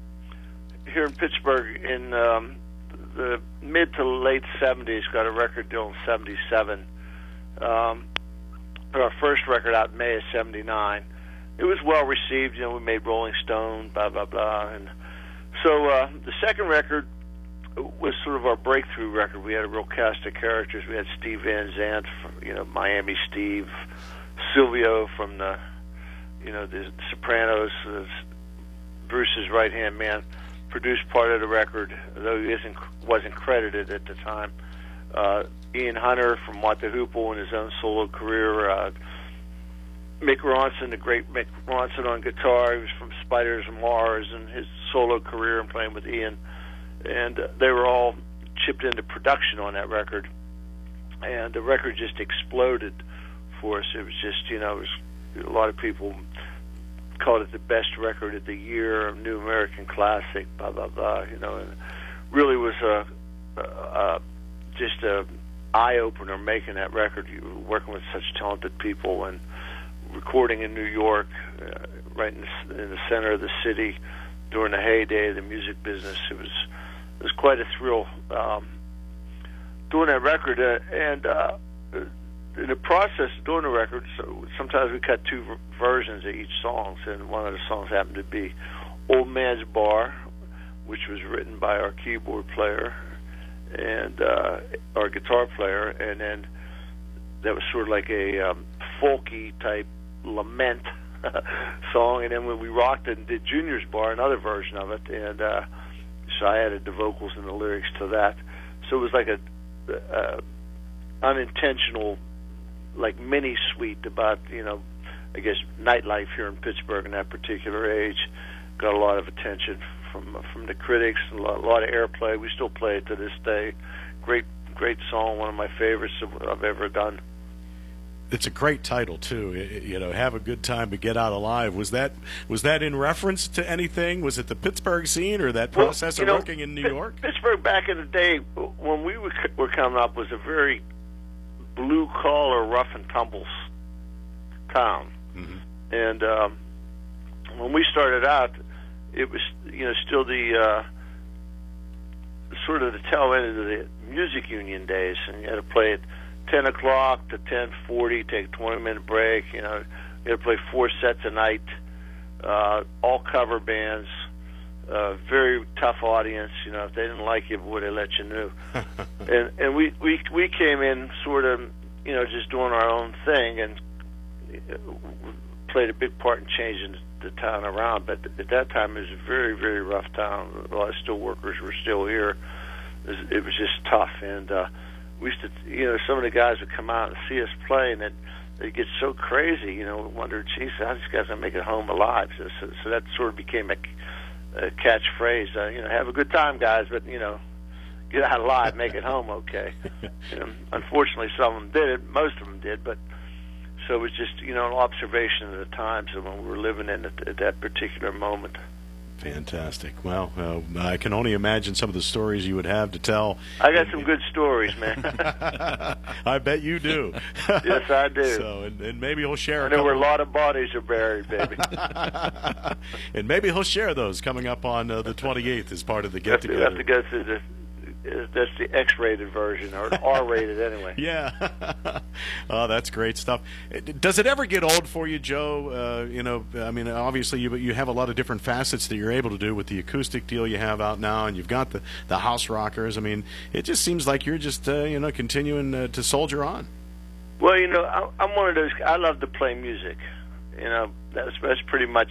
Speaker 7: here in Pittsburgh in um, the mid to late seventies, got a record deal in seventy-seven. Um, our first record out in May of seventy-nine. It was well received. You know, we made Rolling Stone, blah, blah, blah. And so uh, the second record was sort of our breakthrough record. We had a real cast of characters. We had Steve Van Zandt, from, you know, Miami Steve, Silvio from the, you know, the Sopranos, uh, Bruce's right-hand man, produced part of the record, though he isn't, wasn't credited at the time. Uh, Ian Hunter from What the Hoople in his own solo career. Uh, Mick Ronson, the great Mick Ronson on guitar. He was from Spiders of Mars and his solo career and playing with Ian. And uh, they were all chipped into production on that record. And the record just exploded for us. It was just, you know, it was, a lot of people called it the best record of the year, New American Classic, blah, blah, blah, you know. And really was a, a, a just a eye-opener making that record. You were working with such talented people and recording in New York, uh, right in the, in the center of the city during the heyday of the music business. It was it was quite a thrill um, doing that record. Uh, and uh, in the process of doing the record, so sometimes we cut two ver- versions of each song. And one of the songs happened to be Old Man's Bar, which was written by our keyboard player and uh, our guitar player, and then that was sort of like a um, folky type lament song. And then when we rocked it and did Junior's Bar, another version of it, and uh, so I added the vocals and the lyrics to that. So it was like a uh, unintentional, like mini suite about, you know, I guess nightlife here in Pittsburgh in that particular age. Got a lot of attention from from the critics, a lot, a lot of airplay. We still play it to this day. Great, great song, one of my favorites I've ever done.
Speaker 2: It's a great title too. It, you know, have a good time but get out alive. Was that was that in reference to anything? Was it the Pittsburgh scene or that process
Speaker 7: well,
Speaker 2: of
Speaker 7: know,
Speaker 2: working in New
Speaker 7: P-
Speaker 2: York?
Speaker 7: Pittsburgh back in the day when we were, were coming up was a very blue collar, rough and tumble town,
Speaker 2: mm-hmm.
Speaker 7: and um, when we started out, it was you know still the uh, sort of the tail end of the music union days, and you had to play it ten o'clock to ten forty, take a twenty minute break. You know, you had to play four sets a night, uh, all cover bands, uh, very tough audience. You know, if they didn't like you, boy, they let you know. and and we, we we came in sort of, you know, just doing our own thing and played a big part in changing the town around. But at that time, it was a very, very rough town. A lot of steel workers were still here. It was, it was just tough. And, uh, we used to, you know, some of the guys would come out and see us play, and they'd, they'd get so crazy, you know, wonder, geez, how these guys gonna make it home alive? So, so, so that sort of became a, a catchphrase. Uh, you know, have a good time, guys, but you know, get out alive, make it home, okay? You know, unfortunately, some of them did it. Most of them did, but so it was just, you know, an observation of the times of when we were living in at, at that particular moment.
Speaker 2: Fantastic. Well, uh, I can only imagine some of the stories you would have to tell.
Speaker 7: I got some good stories, man.
Speaker 2: I bet you do.
Speaker 7: Yes, I do.
Speaker 2: So, and, and maybe he'll share.
Speaker 7: I
Speaker 2: a
Speaker 7: know where a
Speaker 2: couple.
Speaker 7: lot of bodies are buried, baby.
Speaker 2: And maybe he'll share those coming up on uh, the twenty-eighth as part of the get
Speaker 7: You have to
Speaker 2: together.
Speaker 7: go through the. That's the X-rated version, or R-rated anyway.
Speaker 2: Yeah. Oh, that's great stuff. Does it ever get old for you, Joe? Uh, you know, I mean, obviously you you have a lot of different facets that you're able to do with the acoustic deal you have out now, and you've got the, the house rockers. I mean, it just seems like you're just, uh, you know, continuing uh, to soldier on.
Speaker 7: Well, you know, I, I'm one of those. I love to play music. You know, that's that's pretty much,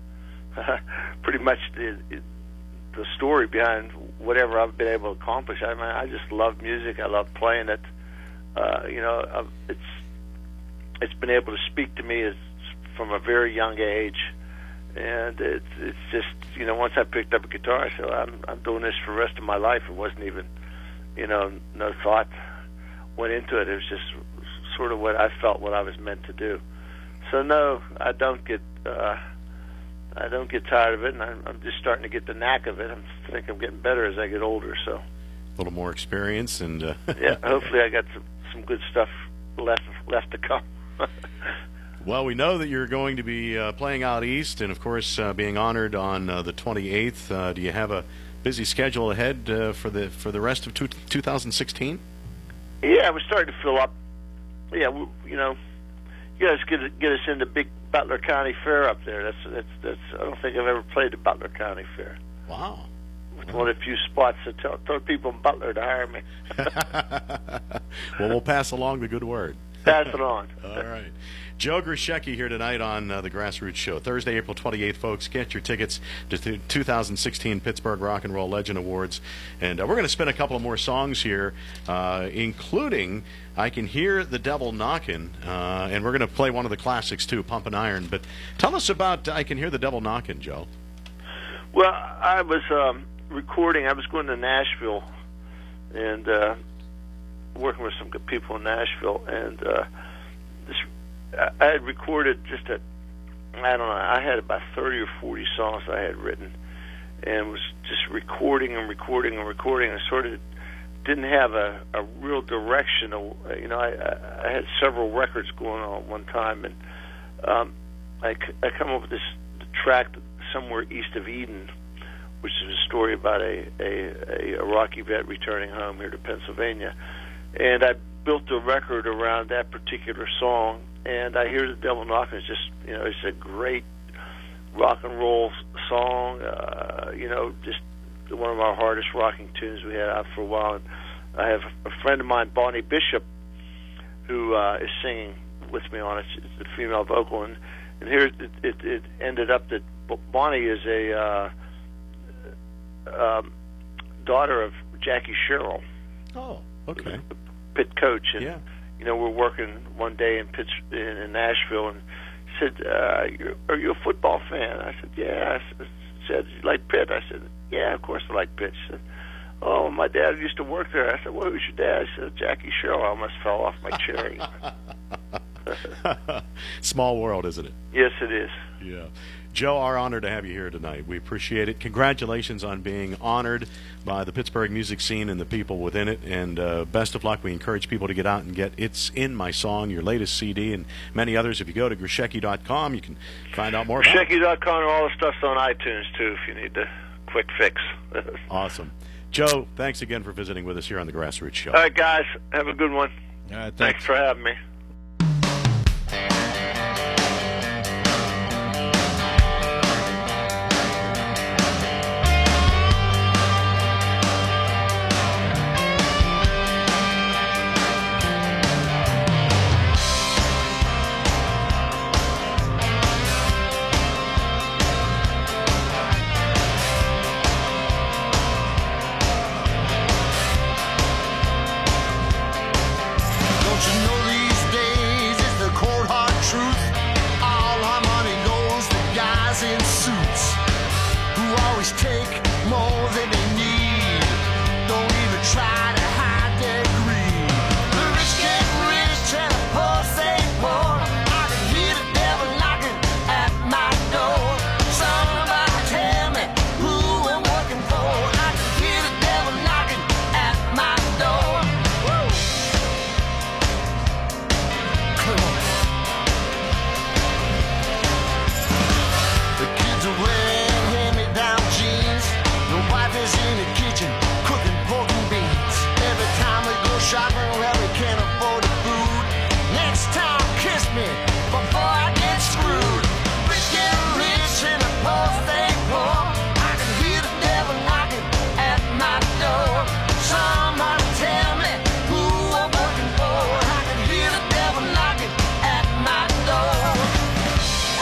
Speaker 7: pretty much the the story behind whatever I've been able to accomplish. I mean, I just love music. I love playing it. Uh, you know, I've, it's it's been able to speak to me as, from a very young age, and it's it's just, you know, once I picked up a guitar, I said, I'm I'm doing this for the rest of my life. It wasn't even, you know, no thought went into it. It was just sort of what I felt, what I was meant to do. So no, I don't get. Uh, I don't get tired of it, and I'm, I'm just starting to get the knack of it. I think I'm getting better as I get older. So,
Speaker 2: a little more experience, and uh...
Speaker 7: yeah, hopefully I got some, some good stuff left left to come.
Speaker 2: Well, we know that you're going to be uh, playing out east, and of course uh, being honored on uh, the twenty-eighth. Uh, do you have a busy schedule ahead uh, for the for the rest of two, two thousand sixteen?
Speaker 7: Yeah, we're starting to fill up. Yeah, we, you know, you guys get get us into big Butler County Fair up there. That's that's that's. I don't think I've ever played the Butler County Fair.
Speaker 2: Wow.
Speaker 7: It's one of the few spots that tell, tell people in Butler to hire me.
Speaker 2: Well, we'll pass along the good word.
Speaker 7: Pass it on.
Speaker 2: All right. Joe Grushecky here tonight on uh, the Grassroots Show. Thursday, April twenty-eighth, folks. Get your tickets to the two thousand sixteen Pittsburgh Rock and Roll Legend Awards. And uh, we're going to spin a couple of more songs here, uh, including I Can Hear the Devil Knockin'. Uh, and we're going to play one of the classics, too, Pumpin' Iron. But tell us about I Can Hear the Devil Knockin', Joe.
Speaker 7: Well, I was um, recording. I was going to Nashville and uh, working with some good people in Nashville. And uh, this I had recorded just a, I don't know, I had about thirty or forty songs I had written, and was just recording and recording and recording, and sort of didn't have a, a real direction. You know, I, I had several records going on at one time, and um, I, I come up with this track, Somewhere East of Eden, which is a story about a, a, a Iraqi vet returning home here to Pennsylvania. And I built a record around that particular song. And I Hear the Devil Knockin' is just, you know, it's a great rock and roll song. Uh, you know, just one of our hardest rocking tunes we had out for a while. And I have a friend of mine, Bonnie Bishop, who uh, is singing with me on it. It's the female vocal. And, and here it, it, it ended up that Bonnie is a uh, um, daughter of Jackie Sherrill.
Speaker 2: Oh, okay.
Speaker 7: The pit coach. And,
Speaker 2: yeah.
Speaker 7: You know, we're working one day in Pitts, in, in Nashville, and he said, uh, you're, "Are you a football fan?" I said, "Yeah." I said, said, "You like Pitt?" I said, "Yeah, of course I like Pitt." She said, "Oh, my dad used to work there." I said, "Well, who's your dad?" She said, "Jackie Sherrill." I almost fell off my chair.
Speaker 2: Small world, isn't it?
Speaker 7: Yes, it is.
Speaker 2: Yeah. Joe, our honor to have you here tonight. We appreciate it. Congratulations on being honored by the Pittsburgh music scene and the people within it, and uh, best of luck. We encourage people to get out and get It's In My Song, your latest C D, and many others. If you go to Grishecki dot com, you can find out more about it.
Speaker 7: Grishecki dot com, and all the stuff's on iTunes, too, if you need the quick fix.
Speaker 2: Awesome. Joe, thanks again for visiting with us here on the Grassroots Show.
Speaker 7: All right, guys, have a good one.
Speaker 3: All right,
Speaker 7: thanks.
Speaker 3: thanks
Speaker 7: for having me.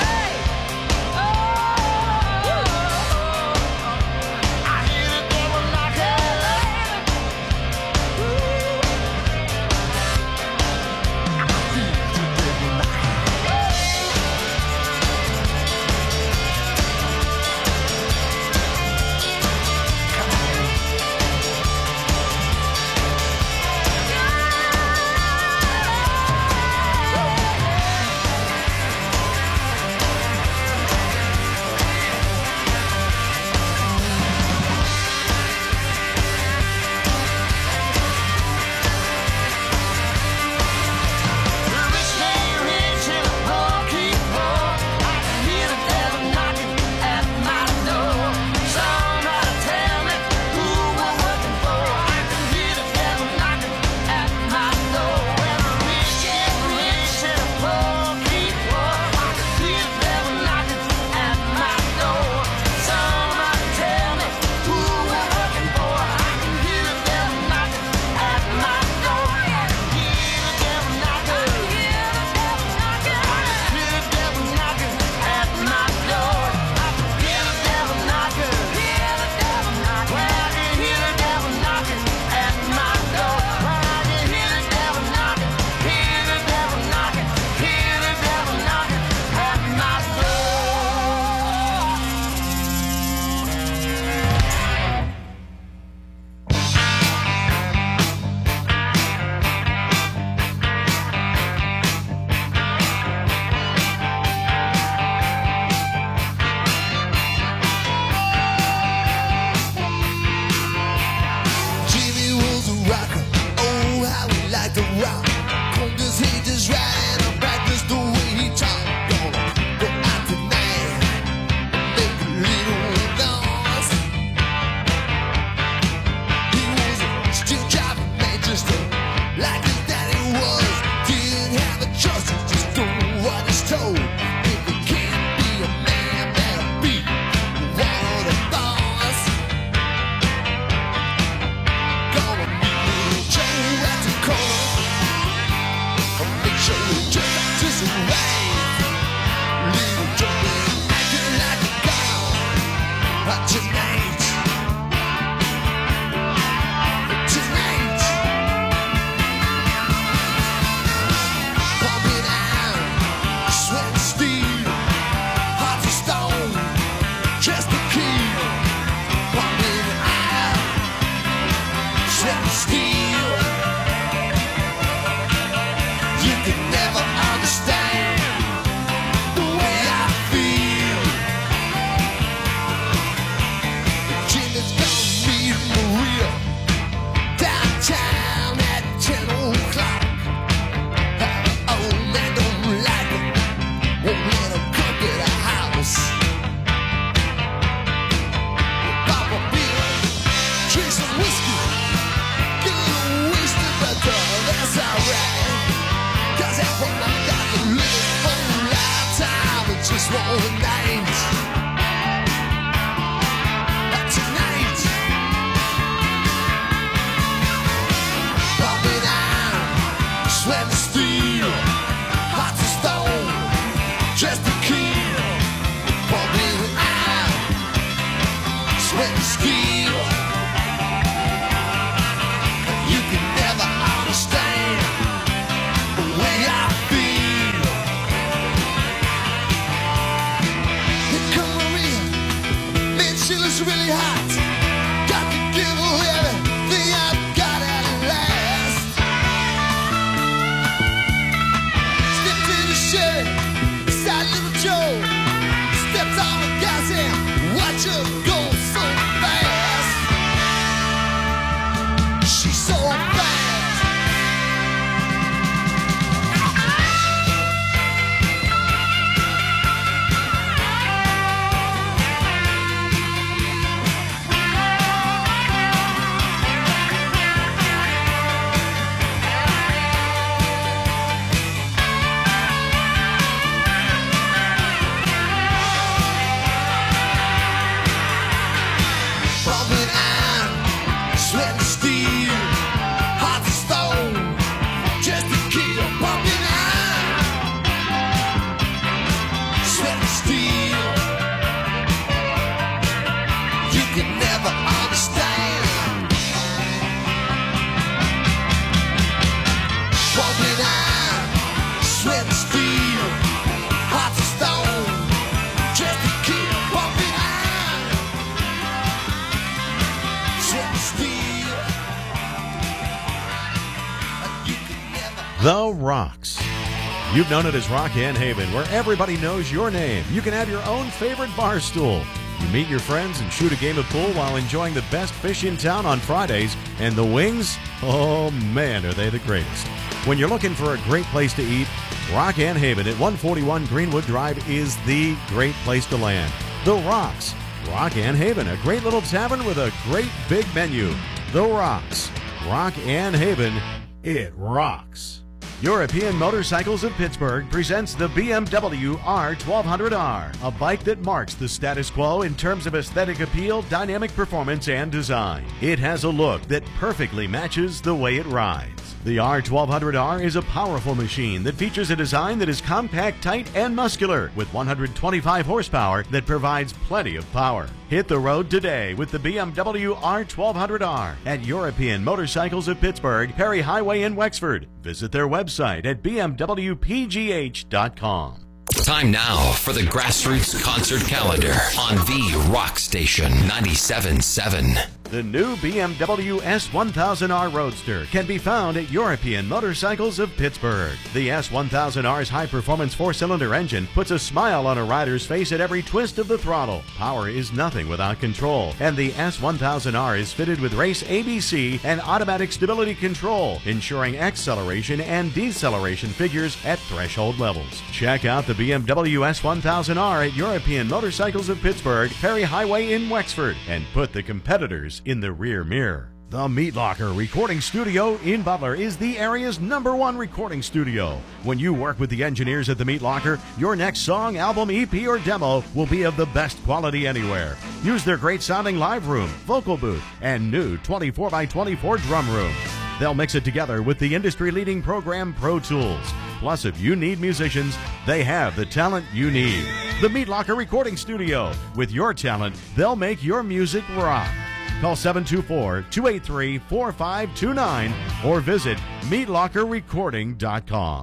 Speaker 9: I hear the devil steel. You can never understand the way I feel. Jimmy's gonna meet Maria downtown at ten o'clock. Her old man don't like it, won't let her come to the house. Pop a beer, drink some whiskey, get a little wasted, but uh, that's alright. Cause that one I got to live a whole lifetime with just one night. But tonight, pumping iron, sweating steel, hot as stone, just to kill. Pumping iron, sweating steel. You can never understand the way I feel. Here come Maria, man, she looks really hot. Got to give her everything I've got at last. Stepped in the shed, beside little Joe. Stepped on the gas and watch her go so fast. She's so fast. Pumping iron, sweating steel, hot as stone, just to kill. Pumping iron, sweating steel. You can never understand. Pumping iron, sweating steel, hot as stone, just to kill. Pumping iron, sweating steel. You can never.
Speaker 8: The Rocks. You've known it as Rock and Haven, where everybody knows your name. You can have your own favorite bar stool. You meet your friends and shoot a game of pool while enjoying the best fish in town on Fridays. And the wings? Oh man, are they the greatest. When you're looking for a great place to eat, Rock and Haven at one forty-one Greenwood Drive is the great place to land. The Rocks. Rock and Haven, a great little tavern with a great big menu. The Rocks. Rock and Haven, it rocks. European Motorcycles of Pittsburgh presents the B M W R twelve hundred R, a bike that marks the status quo in terms of aesthetic appeal, dynamic performance, and design. It has a look that perfectly matches the way it rides. The R twelve hundred R is a powerful machine that features a design that is compact, tight, and muscular, with one hundred twenty-five horsepower that provides plenty of power. Hit the road today with the B M W R twelve hundred R at European Motorcycles of Pittsburgh, Perry Highway in Wexford. Visit their website at b m w p g h dot com.
Speaker 1: Time now for the Grassroots Concert Calendar on the Rock Station ninety-seven point seven.
Speaker 8: The new B M W S one thousand R Roadster can be found at European Motorcycles of Pittsburgh. The S one thousand R's high-performance four-cylinder engine puts a smile on a rider's face at every twist of the throttle. Power is nothing without control, and the S one thousand R is fitted with race A B C and automatic stability control, ensuring acceleration and deceleration figures at threshold levels. Check out the B M W S one thousand R at European Motorcycles of Pittsburgh, Perry Highway in Wexford, and put the competitors in the rear mirror. The Meat Locker Recording Studio in Butler is the area's number one recording studio. When you work with the engineers at the Meat Locker, your next song, album, E P, or demo will be of the best quality anywhere. Use their great sounding live room, vocal booth, and new twenty-four by twenty-four drum room. They'll mix it together with the industry-leading program Pro Tools. Plus, if you need musicians, they have the talent you need. The Meat Locker Recording Studio. With your talent, they'll make your music rock. Call seven two four, two eight three, four five two nine or visit meat locker recording dot com.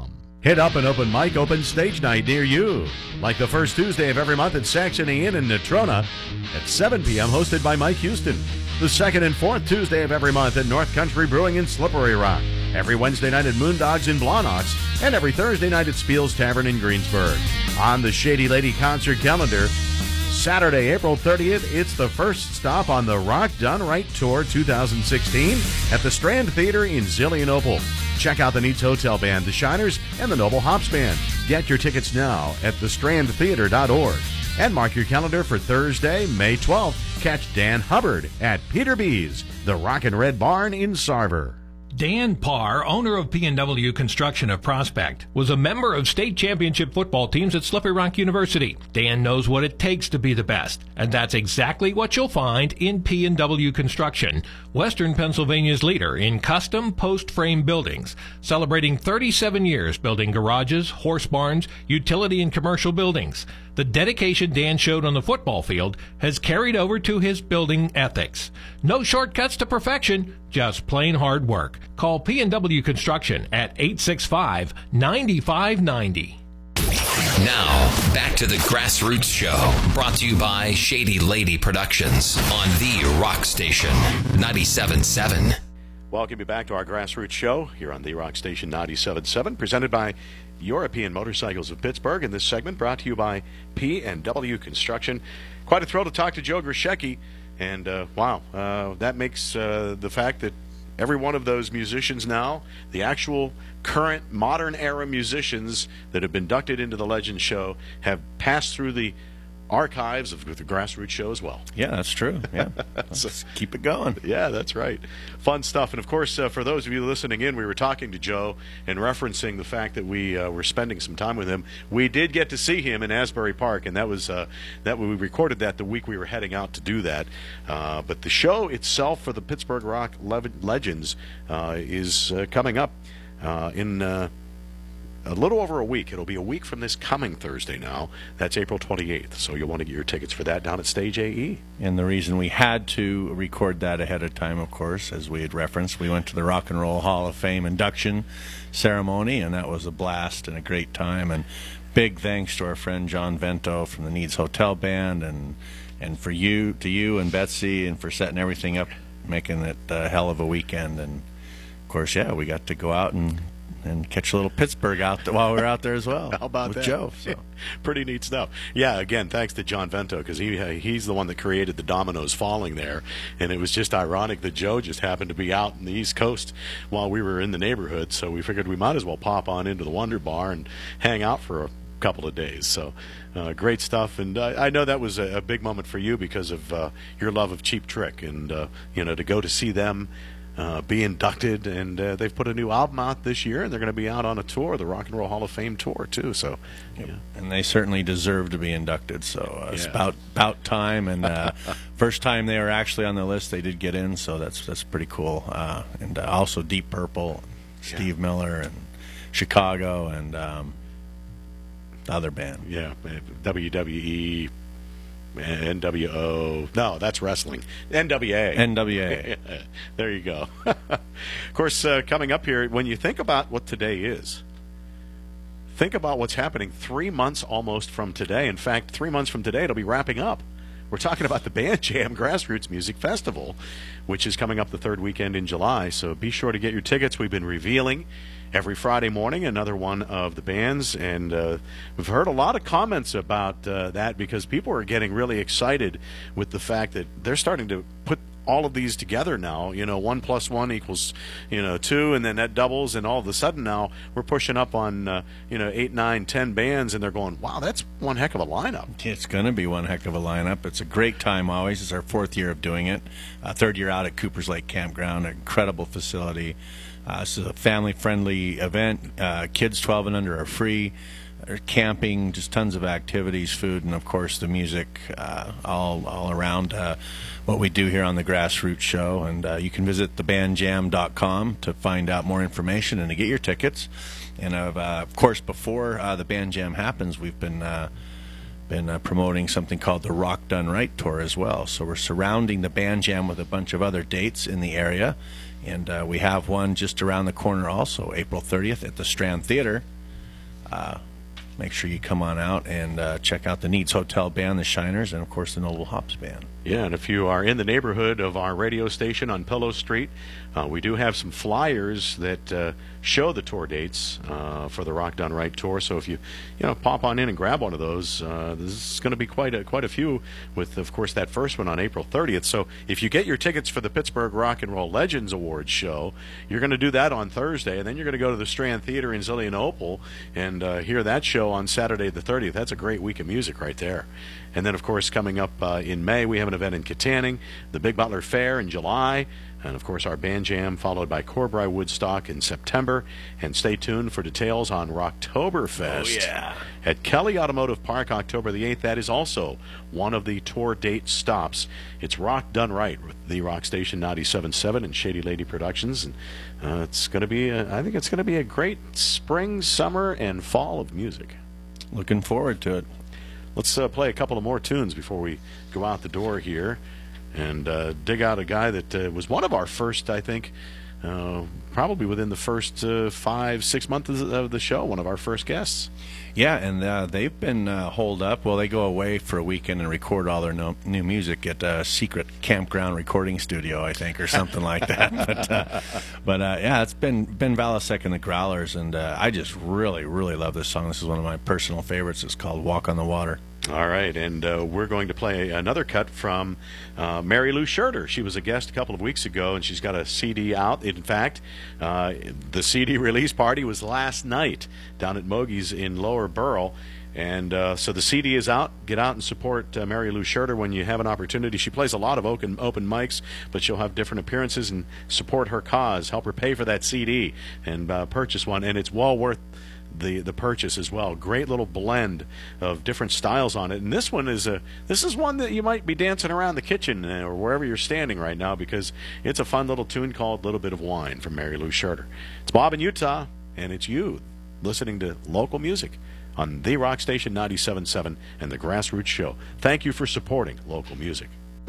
Speaker 8: Hit up an open mic open stage night near you, like the first Tuesday of every month at Saxony Inn in Natrona at seven p.m., hosted by Mike Houston. The second and fourth Tuesday of every month at North Country Brewing in Slippery Rock. Every Wednesday night at Moondogs in Blawnox, and every Thursday night at Spiel's Tavern in Greensburg. On the Shady Lady concert calendar, Saturday, April thirtieth, it's the first stop on the Rock Done Right Tour twenty sixteen at the Strand Theater in Zillionople. Check out the Needs Hotel Band, the Shiners, and the Noble Hops Band. Get your tickets now at the strand theater dot org. And mark your calendar for Thursday, May twelfth. Catch Dan Hubbard at Peter B's, the Rockin' Red Barn in Sarver.
Speaker 11: Dan Parr, owner of P and W Construction of Prospect, was a member of state championship football teams at Slippery Rock University. Dan knows what it takes to be the best, and that's exactly what you'll find in P and W Construction, Western Pennsylvania's leader in custom post-frame buildings, celebrating thirty-seven years building garages, horse barns, utility and commercial buildings. The dedication Dan showed on the football field has carried over to his building ethics. No shortcuts to perfection, just plain hard work. Call P and W Construction at eight six five, nine five nine zero.
Speaker 1: Now, back to the Grassroots Show, brought to you by Shady Lady Productions on the Rock Station, ninety-seven point seven.
Speaker 2: Welcome you back to our Grassroots Show here on the Rock Station ninety-seven point seven, presented by European Motorcycles of Pittsburgh. And this segment brought to you by P and W Construction. Quite a thrill to talk to Joe Grishecki. And, uh, wow, uh, that makes uh, the fact that every one of those musicians now, the actual current modern era musicians that have been inducted into the Legends Show, have passed through the archives of the Grassroots Show as well.
Speaker 3: Yeah, that's true. Yeah,
Speaker 2: so,
Speaker 3: let's keep it going.
Speaker 2: Yeah, that's right. Fun stuff. And of course, uh, for those of you listening in, we were talking to Joe and referencing the fact that we uh, were spending some time with him. We did get to see him in Asbury Park, and that was uh, that we recorded that the week we were heading out to do that. Uh, but the show itself for the Pittsburgh Rock Le- Legends uh, is uh, coming up uh, in. Uh, A little over a week. It'll be a week from this coming Thursday now. That's April twenty-eighth. So you'll want to get your tickets for that down at Stage A E.
Speaker 3: And the reason we had to record that ahead of time, of course, as we had referenced, we went to the Rock and Roll Hall of Fame induction ceremony, and that was a blast and a great time. And big thanks to our friend John Vento from the Needs Hotel Band, and and for you, to you and Betsy, and for setting everything up, making it a hell of a weekend. And of course, yeah, we got to go out and and catch a little Pittsburgh out there while we were out there as well.
Speaker 2: How about
Speaker 3: with
Speaker 2: that?
Speaker 3: Joe. So.
Speaker 2: Pretty neat stuff. Yeah, again, thanks to John Vento, because he he's the one that created the dominoes falling there, and it was just ironic that Joe just happened to be out in the East Coast while we were in the neighborhood, so we figured we might as well pop on into the Wonder Bar and hang out for a couple of days. So uh, great stuff, and uh, I know that was a, a big moment for you because of uh, your love of Cheap Trick, and uh, you know, to go to see them Uh, be inducted, and uh, they've put a new album out this year, and they're going to be out on a tour, the Rock and Roll Hall of Fame tour, too. So,
Speaker 3: yep. Yeah. And they certainly deserve to be inducted. So uh,
Speaker 2: yeah.
Speaker 3: it's about about time. And uh, first time they were actually on the list, they did get in. So that's that's pretty cool. Uh, and uh, also Deep Purple, Steve yeah. Miller, and Chicago, and um, the other band.
Speaker 2: Yeah, W W E. N W O. No, that's wrestling. N W A.
Speaker 3: N W A.
Speaker 2: There you go. Of course, uh, coming up here, when you think about what today is, think about what's happening three months almost from today. In fact, three months from today, it'll be wrapping up. We're talking about the Band Jam Grassroots Music Festival, which is coming up the third weekend in July. So be sure to get your tickets. We've been revealing every Friday morning another one of the bands, and uh, we've heard a lot of comments about uh, that, because people are getting really excited with the fact that they're starting to put all of these together now. You know, one plus one equals, you know, two, and then that doubles, and all of a sudden now we're pushing up on, uh, you know, eight, nine, ten bands, and they're going, wow, that's one heck of a lineup.
Speaker 3: It's going to be one heck of a lineup. It's a great time always. It's our fourth year of doing it. Uh, third year out at Cooper's Lake Campground, an incredible facility. Uh, this is a family-friendly event. Uh, kids twelve and under are free. There's camping, just tons of activities, food, and of course the music, uh, all all around uh, what we do here on the Grassroots Show. And uh, you can visit the band jam dot com to find out more information and to get your tickets. And uh, of course, before uh, the Band Jam happens, we've been uh, been uh, promoting something called the Rock Done Right Tour as well. So we're surrounding the Band Jam with a bunch of other dates in the area. And uh, we have one just around the corner also, April thirtieth at the Strand Theater. uh, make sure you come on out and uh, check out the Needs Hotel Band, the Shiners, and, of course, the Noble Hops Band.
Speaker 2: Yeah, and if you are in the neighborhood of our radio station on Pillow Street, uh, we do have some flyers that uh, show the tour dates uh, for the Rock Done Right tour. So if you, you know, pop on in and grab one of those, uh, this is going to be quite a quite a few. With, of course, that first one on April thirtieth. So if you get your tickets for the Pittsburgh Rock and Roll Legends Awards show, you're going to do that on Thursday, and then you're going to go to the Strand Theater in Zillionople and uh, hear that show on Saturday the thirtieth. That's a great week of music right there. And then, of course, coming up uh, in May, we have an event in Katanning, the Big Butler Fair in July, and, of course, our Band Jam, followed by Corbry Woodstock in September. And stay tuned for details on Rocktoberfest
Speaker 3: Oh, yeah.
Speaker 2: at Kelly Automotive Park, October the eighth. That is also one of the tour date stops. It's Rock Done Right with the Rock Station ninety-seven point seven and Shady Lady Productions. And uh, it's going to be, a, I think it's going to be a great spring, summer, and fall of music.
Speaker 3: Looking forward to it.
Speaker 2: Let's uh, play a couple of more tunes before we go out the door here and uh, dig out a guy that uh, was one of our first, I think, uh, probably within the first uh, five, six months of the show, one of our first guests.
Speaker 3: Yeah, and uh, they've been uh, holed up. Well, they go away for a weekend and record all their no, new music at a secret campground recording studio, I think, or something like that. But, uh, but uh, yeah, it's been Ben Valasek and the Growlers, and uh, I just really, really love this song. This is one of my personal favorites. It's called Walk on the Water.
Speaker 2: All right, and uh, we're going to play another cut from uh, Mary Lou Scherter. She was a guest a couple of weeks ago, and she's got a C D out. In fact, uh, the C D release party was last night down at Mogie's in Lower Burrell. And uh, so the C D is out. Get out and support uh, Mary Lou Scherter when you have an opportunity. She plays a lot of open, open mics, but she'll have different appearances, and support her cause. Help her pay for that C D and uh, purchase one, and it's well worth the the purchase as well. Great little blend of different styles on it, and this one is a this is one that you might be dancing around the kitchen or wherever you're standing right now, because it's a fun little tune called "Little Bit of Wine" from Mary Lou Scherter. It's Bob in Utah, and it's you listening to local music on the Rock Station ninety-seven point seven and the Grassroots Show. Thank you for supporting local music.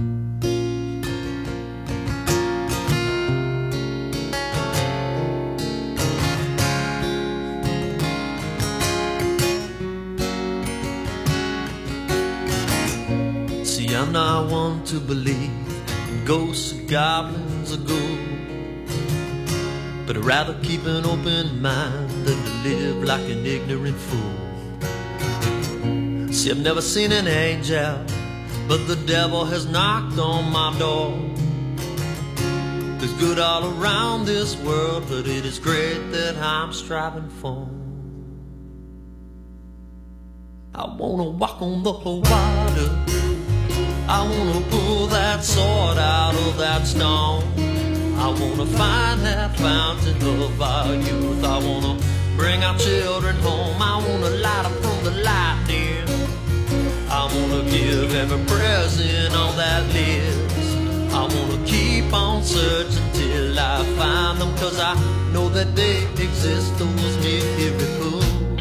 Speaker 12: I'm not one to believe in ghosts and goblins or ghouls, but I'd rather keep an open mind than to live like an ignorant fool. See, I've never seen an angel, but the devil has knocked on my door. There's good all around this world, but it is great that I'm striving for. I wanna walk on the water, I wanna pull that sword out of that stone. I wanna find that fountain of our youth. I wanna bring our children home. I wanna light up from the lightning. I wanna give every present on that list. I wanna keep on searching till I find them, 'cause I know that they exist, those miracles.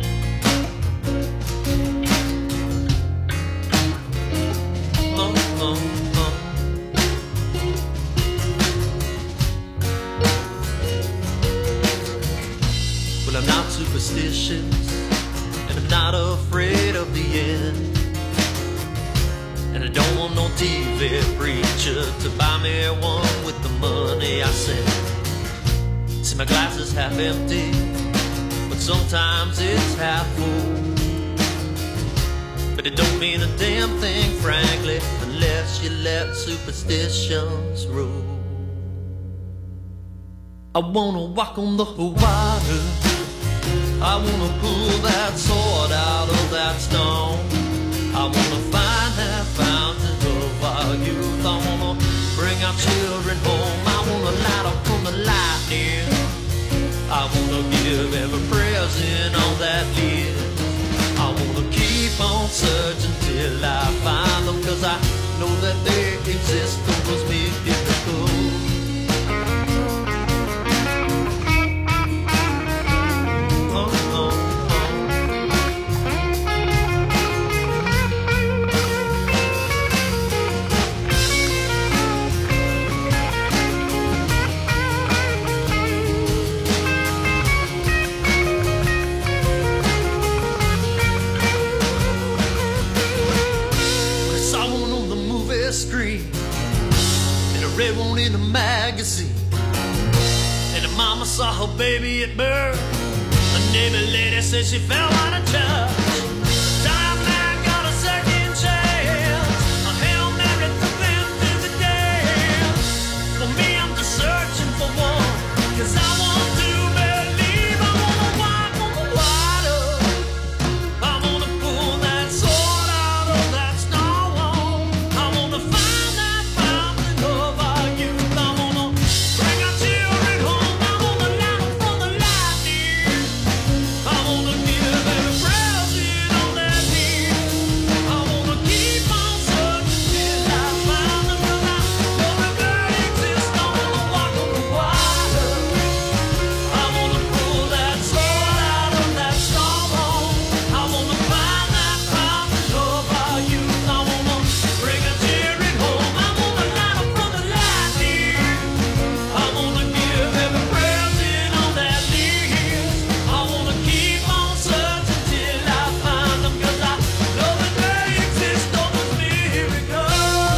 Speaker 12: Well, I'm not superstitious, and I'm not afraid of the end, and I don't want no T V preacher to buy me one with the money I send. See, my glass is half empty, but sometimes it's half full. But it don't mean a damn thing, frankly, unless you let superstitions rule. I wanna walk on the water, I wanna pull that sword out of that stone. I wanna find that fountain of our youth. I wanna bring our children home. I wanna light up from the lightning. I wanna give every present on that list. I wanna keep on searching till I find them, 'cause I know that they exist, those miracles. Oh, oh, legacy. And the mama saw her baby at birth. A neighbor lady said she fell out of church. Time man got a second chance. A Hail Mary to them through the day. For me, I'm just searching for one. Cause I want to believe. I wanna walk on the water. I wanna pull that sword out of that star wall. I wanna find that fountain of our youth. I wanna bring our children home. I wanna light them from the lightning. I wanna give them a present on their knees. I wanna keep on searching till I find them. Cause I know that they exist. I wanna walk on the water. I wanna pull that sword out of that star wall. I wanna find that fountain of our youth. I wanna bring our children home. I wanna light them from the lightning. I wanna give them a present on their knees. I wanna keep on searching till I find them. Cause I know that they exist on the miracle.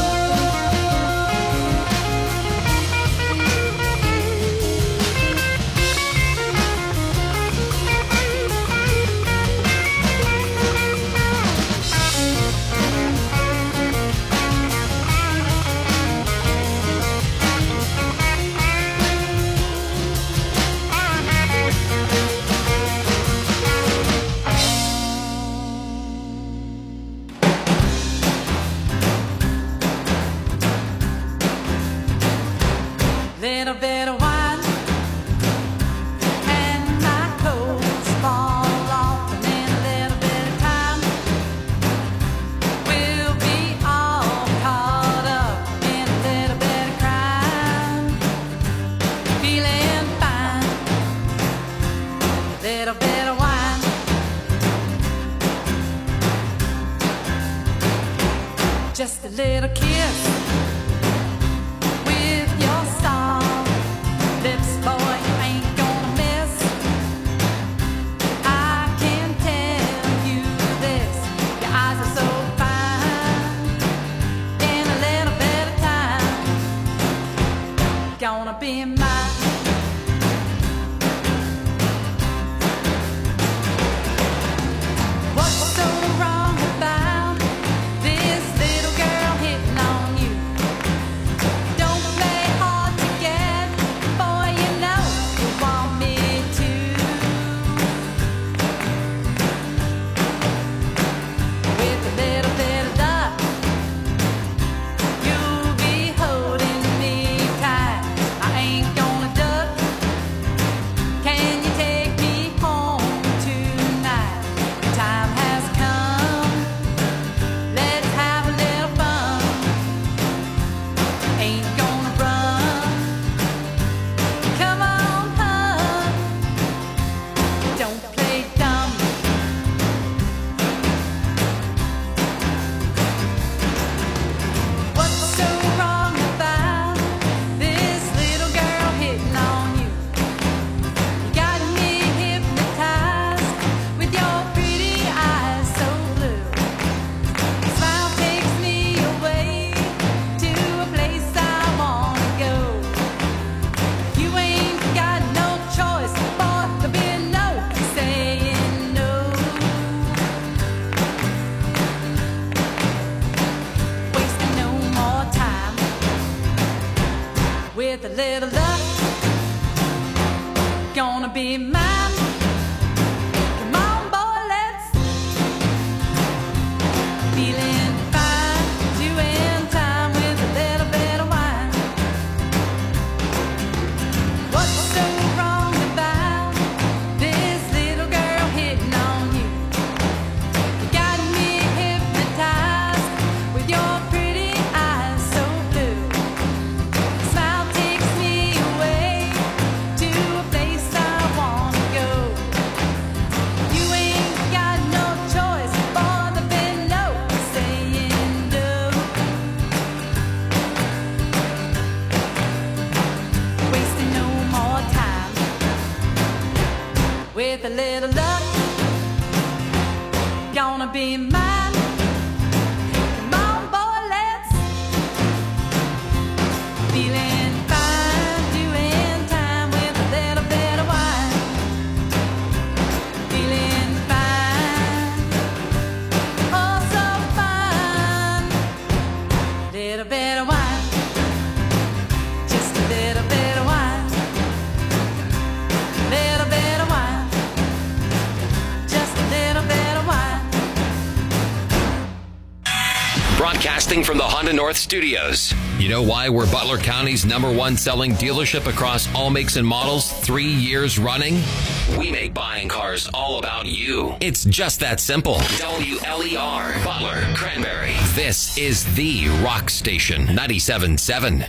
Speaker 5: Little bit of wine and my clothes fall off, and in a little bit of time we'll be all caught up in a little bit of crime, feeling fine. Little bit of wine, just a little kiss with your soft lips, boy, you ain't gonna miss. I can tell you this, your eyes are so fine. In a little bit of time, gonna be mine. What's so wrong about this little girl hitting on you? Don't play hard to get, boy, you know you want me to. With a little bit of luck, you'll be holding me tight. I ain't gonna duck. Can you take me home tonight? The time has come. Let's have a little fun. Ain't gonna run. Come on, hun. Don't play dumb. What's so wrong about this little girl hitting on you? You got me hypnotized with your pretty eyes so blue. Your smile takes me away to a place I wanna go. You ain't got no choice, boy, there'll be no saying no. Wasting no more time. With a little luck, gonna be mine. Come on, boy, let's feeling fine. Doing time with a little bit of wine. What's so wrong about this little girl hitting on you? You got me hypnotized with your pretty eyes so blue. Smile takes me away to a place I wanna go. You ain't got no choice, boy, there'll be no saying no. Wasting no more time. With a little luck, gonna be mine. Come on, boy, let's feeling fine.
Speaker 1: Broadcasting from the Honda North Studios. You know why we're Butler County's number one selling dealership across all makes and models three years running? We make buying cars all about you. It's just that simple. W L E R, Butler, Cranberry. This is the Rock Station, ninety-seven point seven.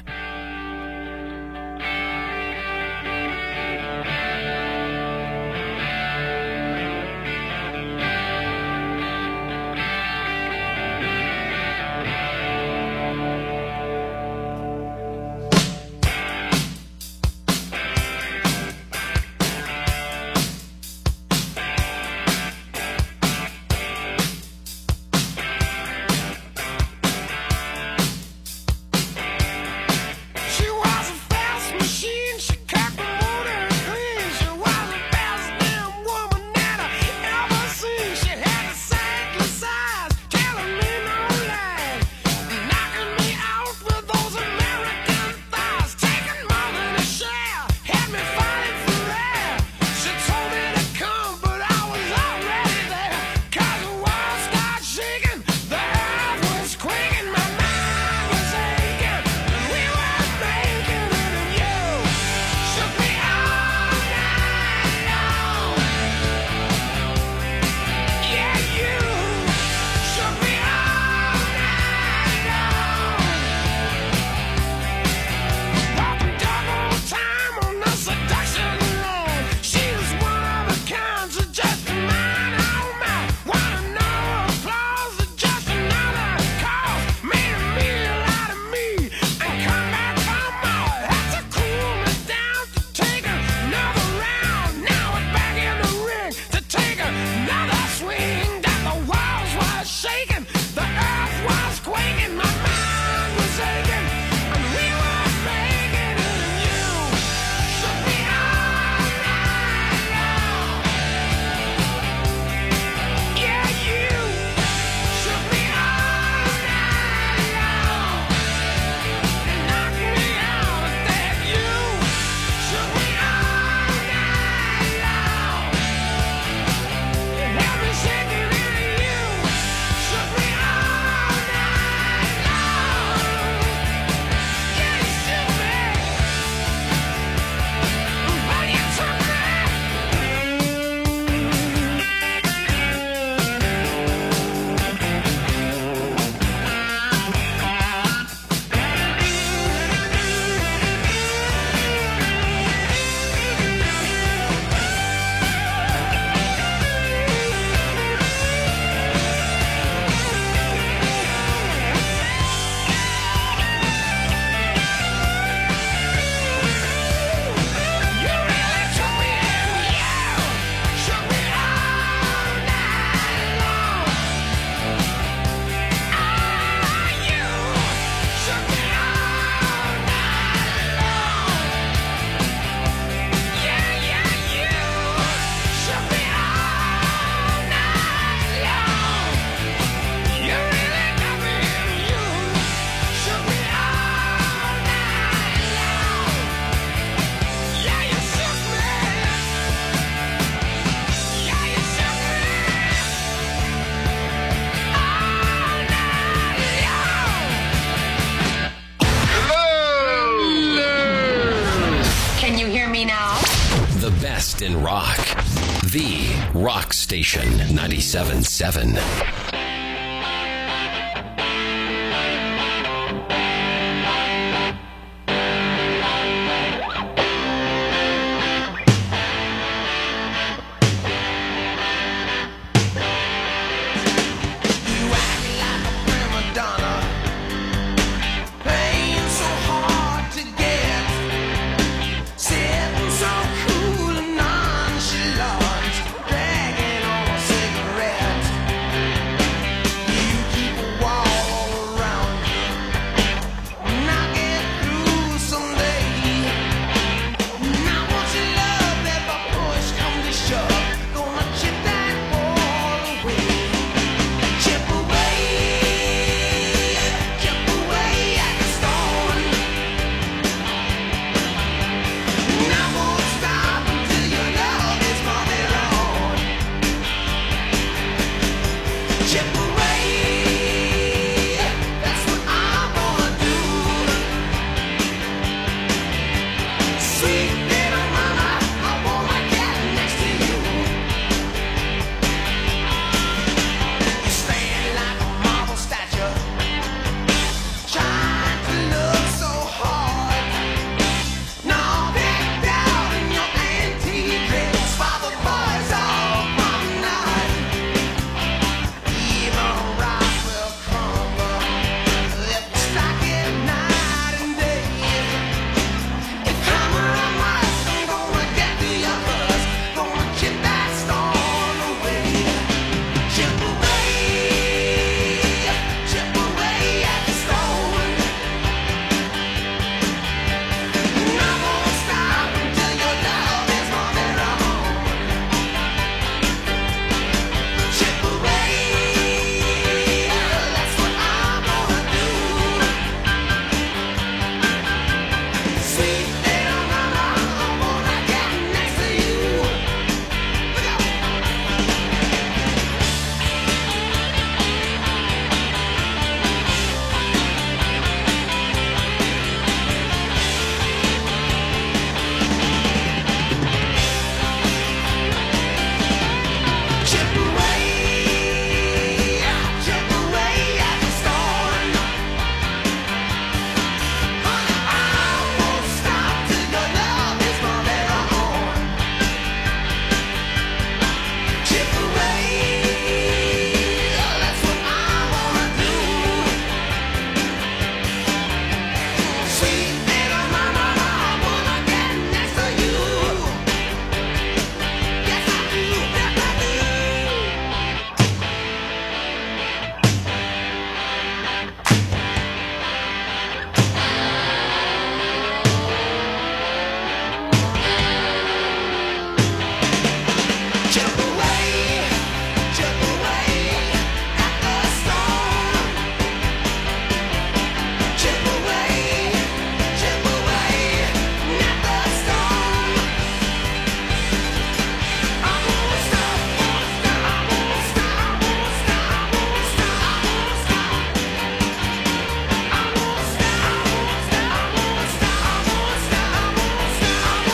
Speaker 1: In rock, the Rock Station, ninety-seven point seven.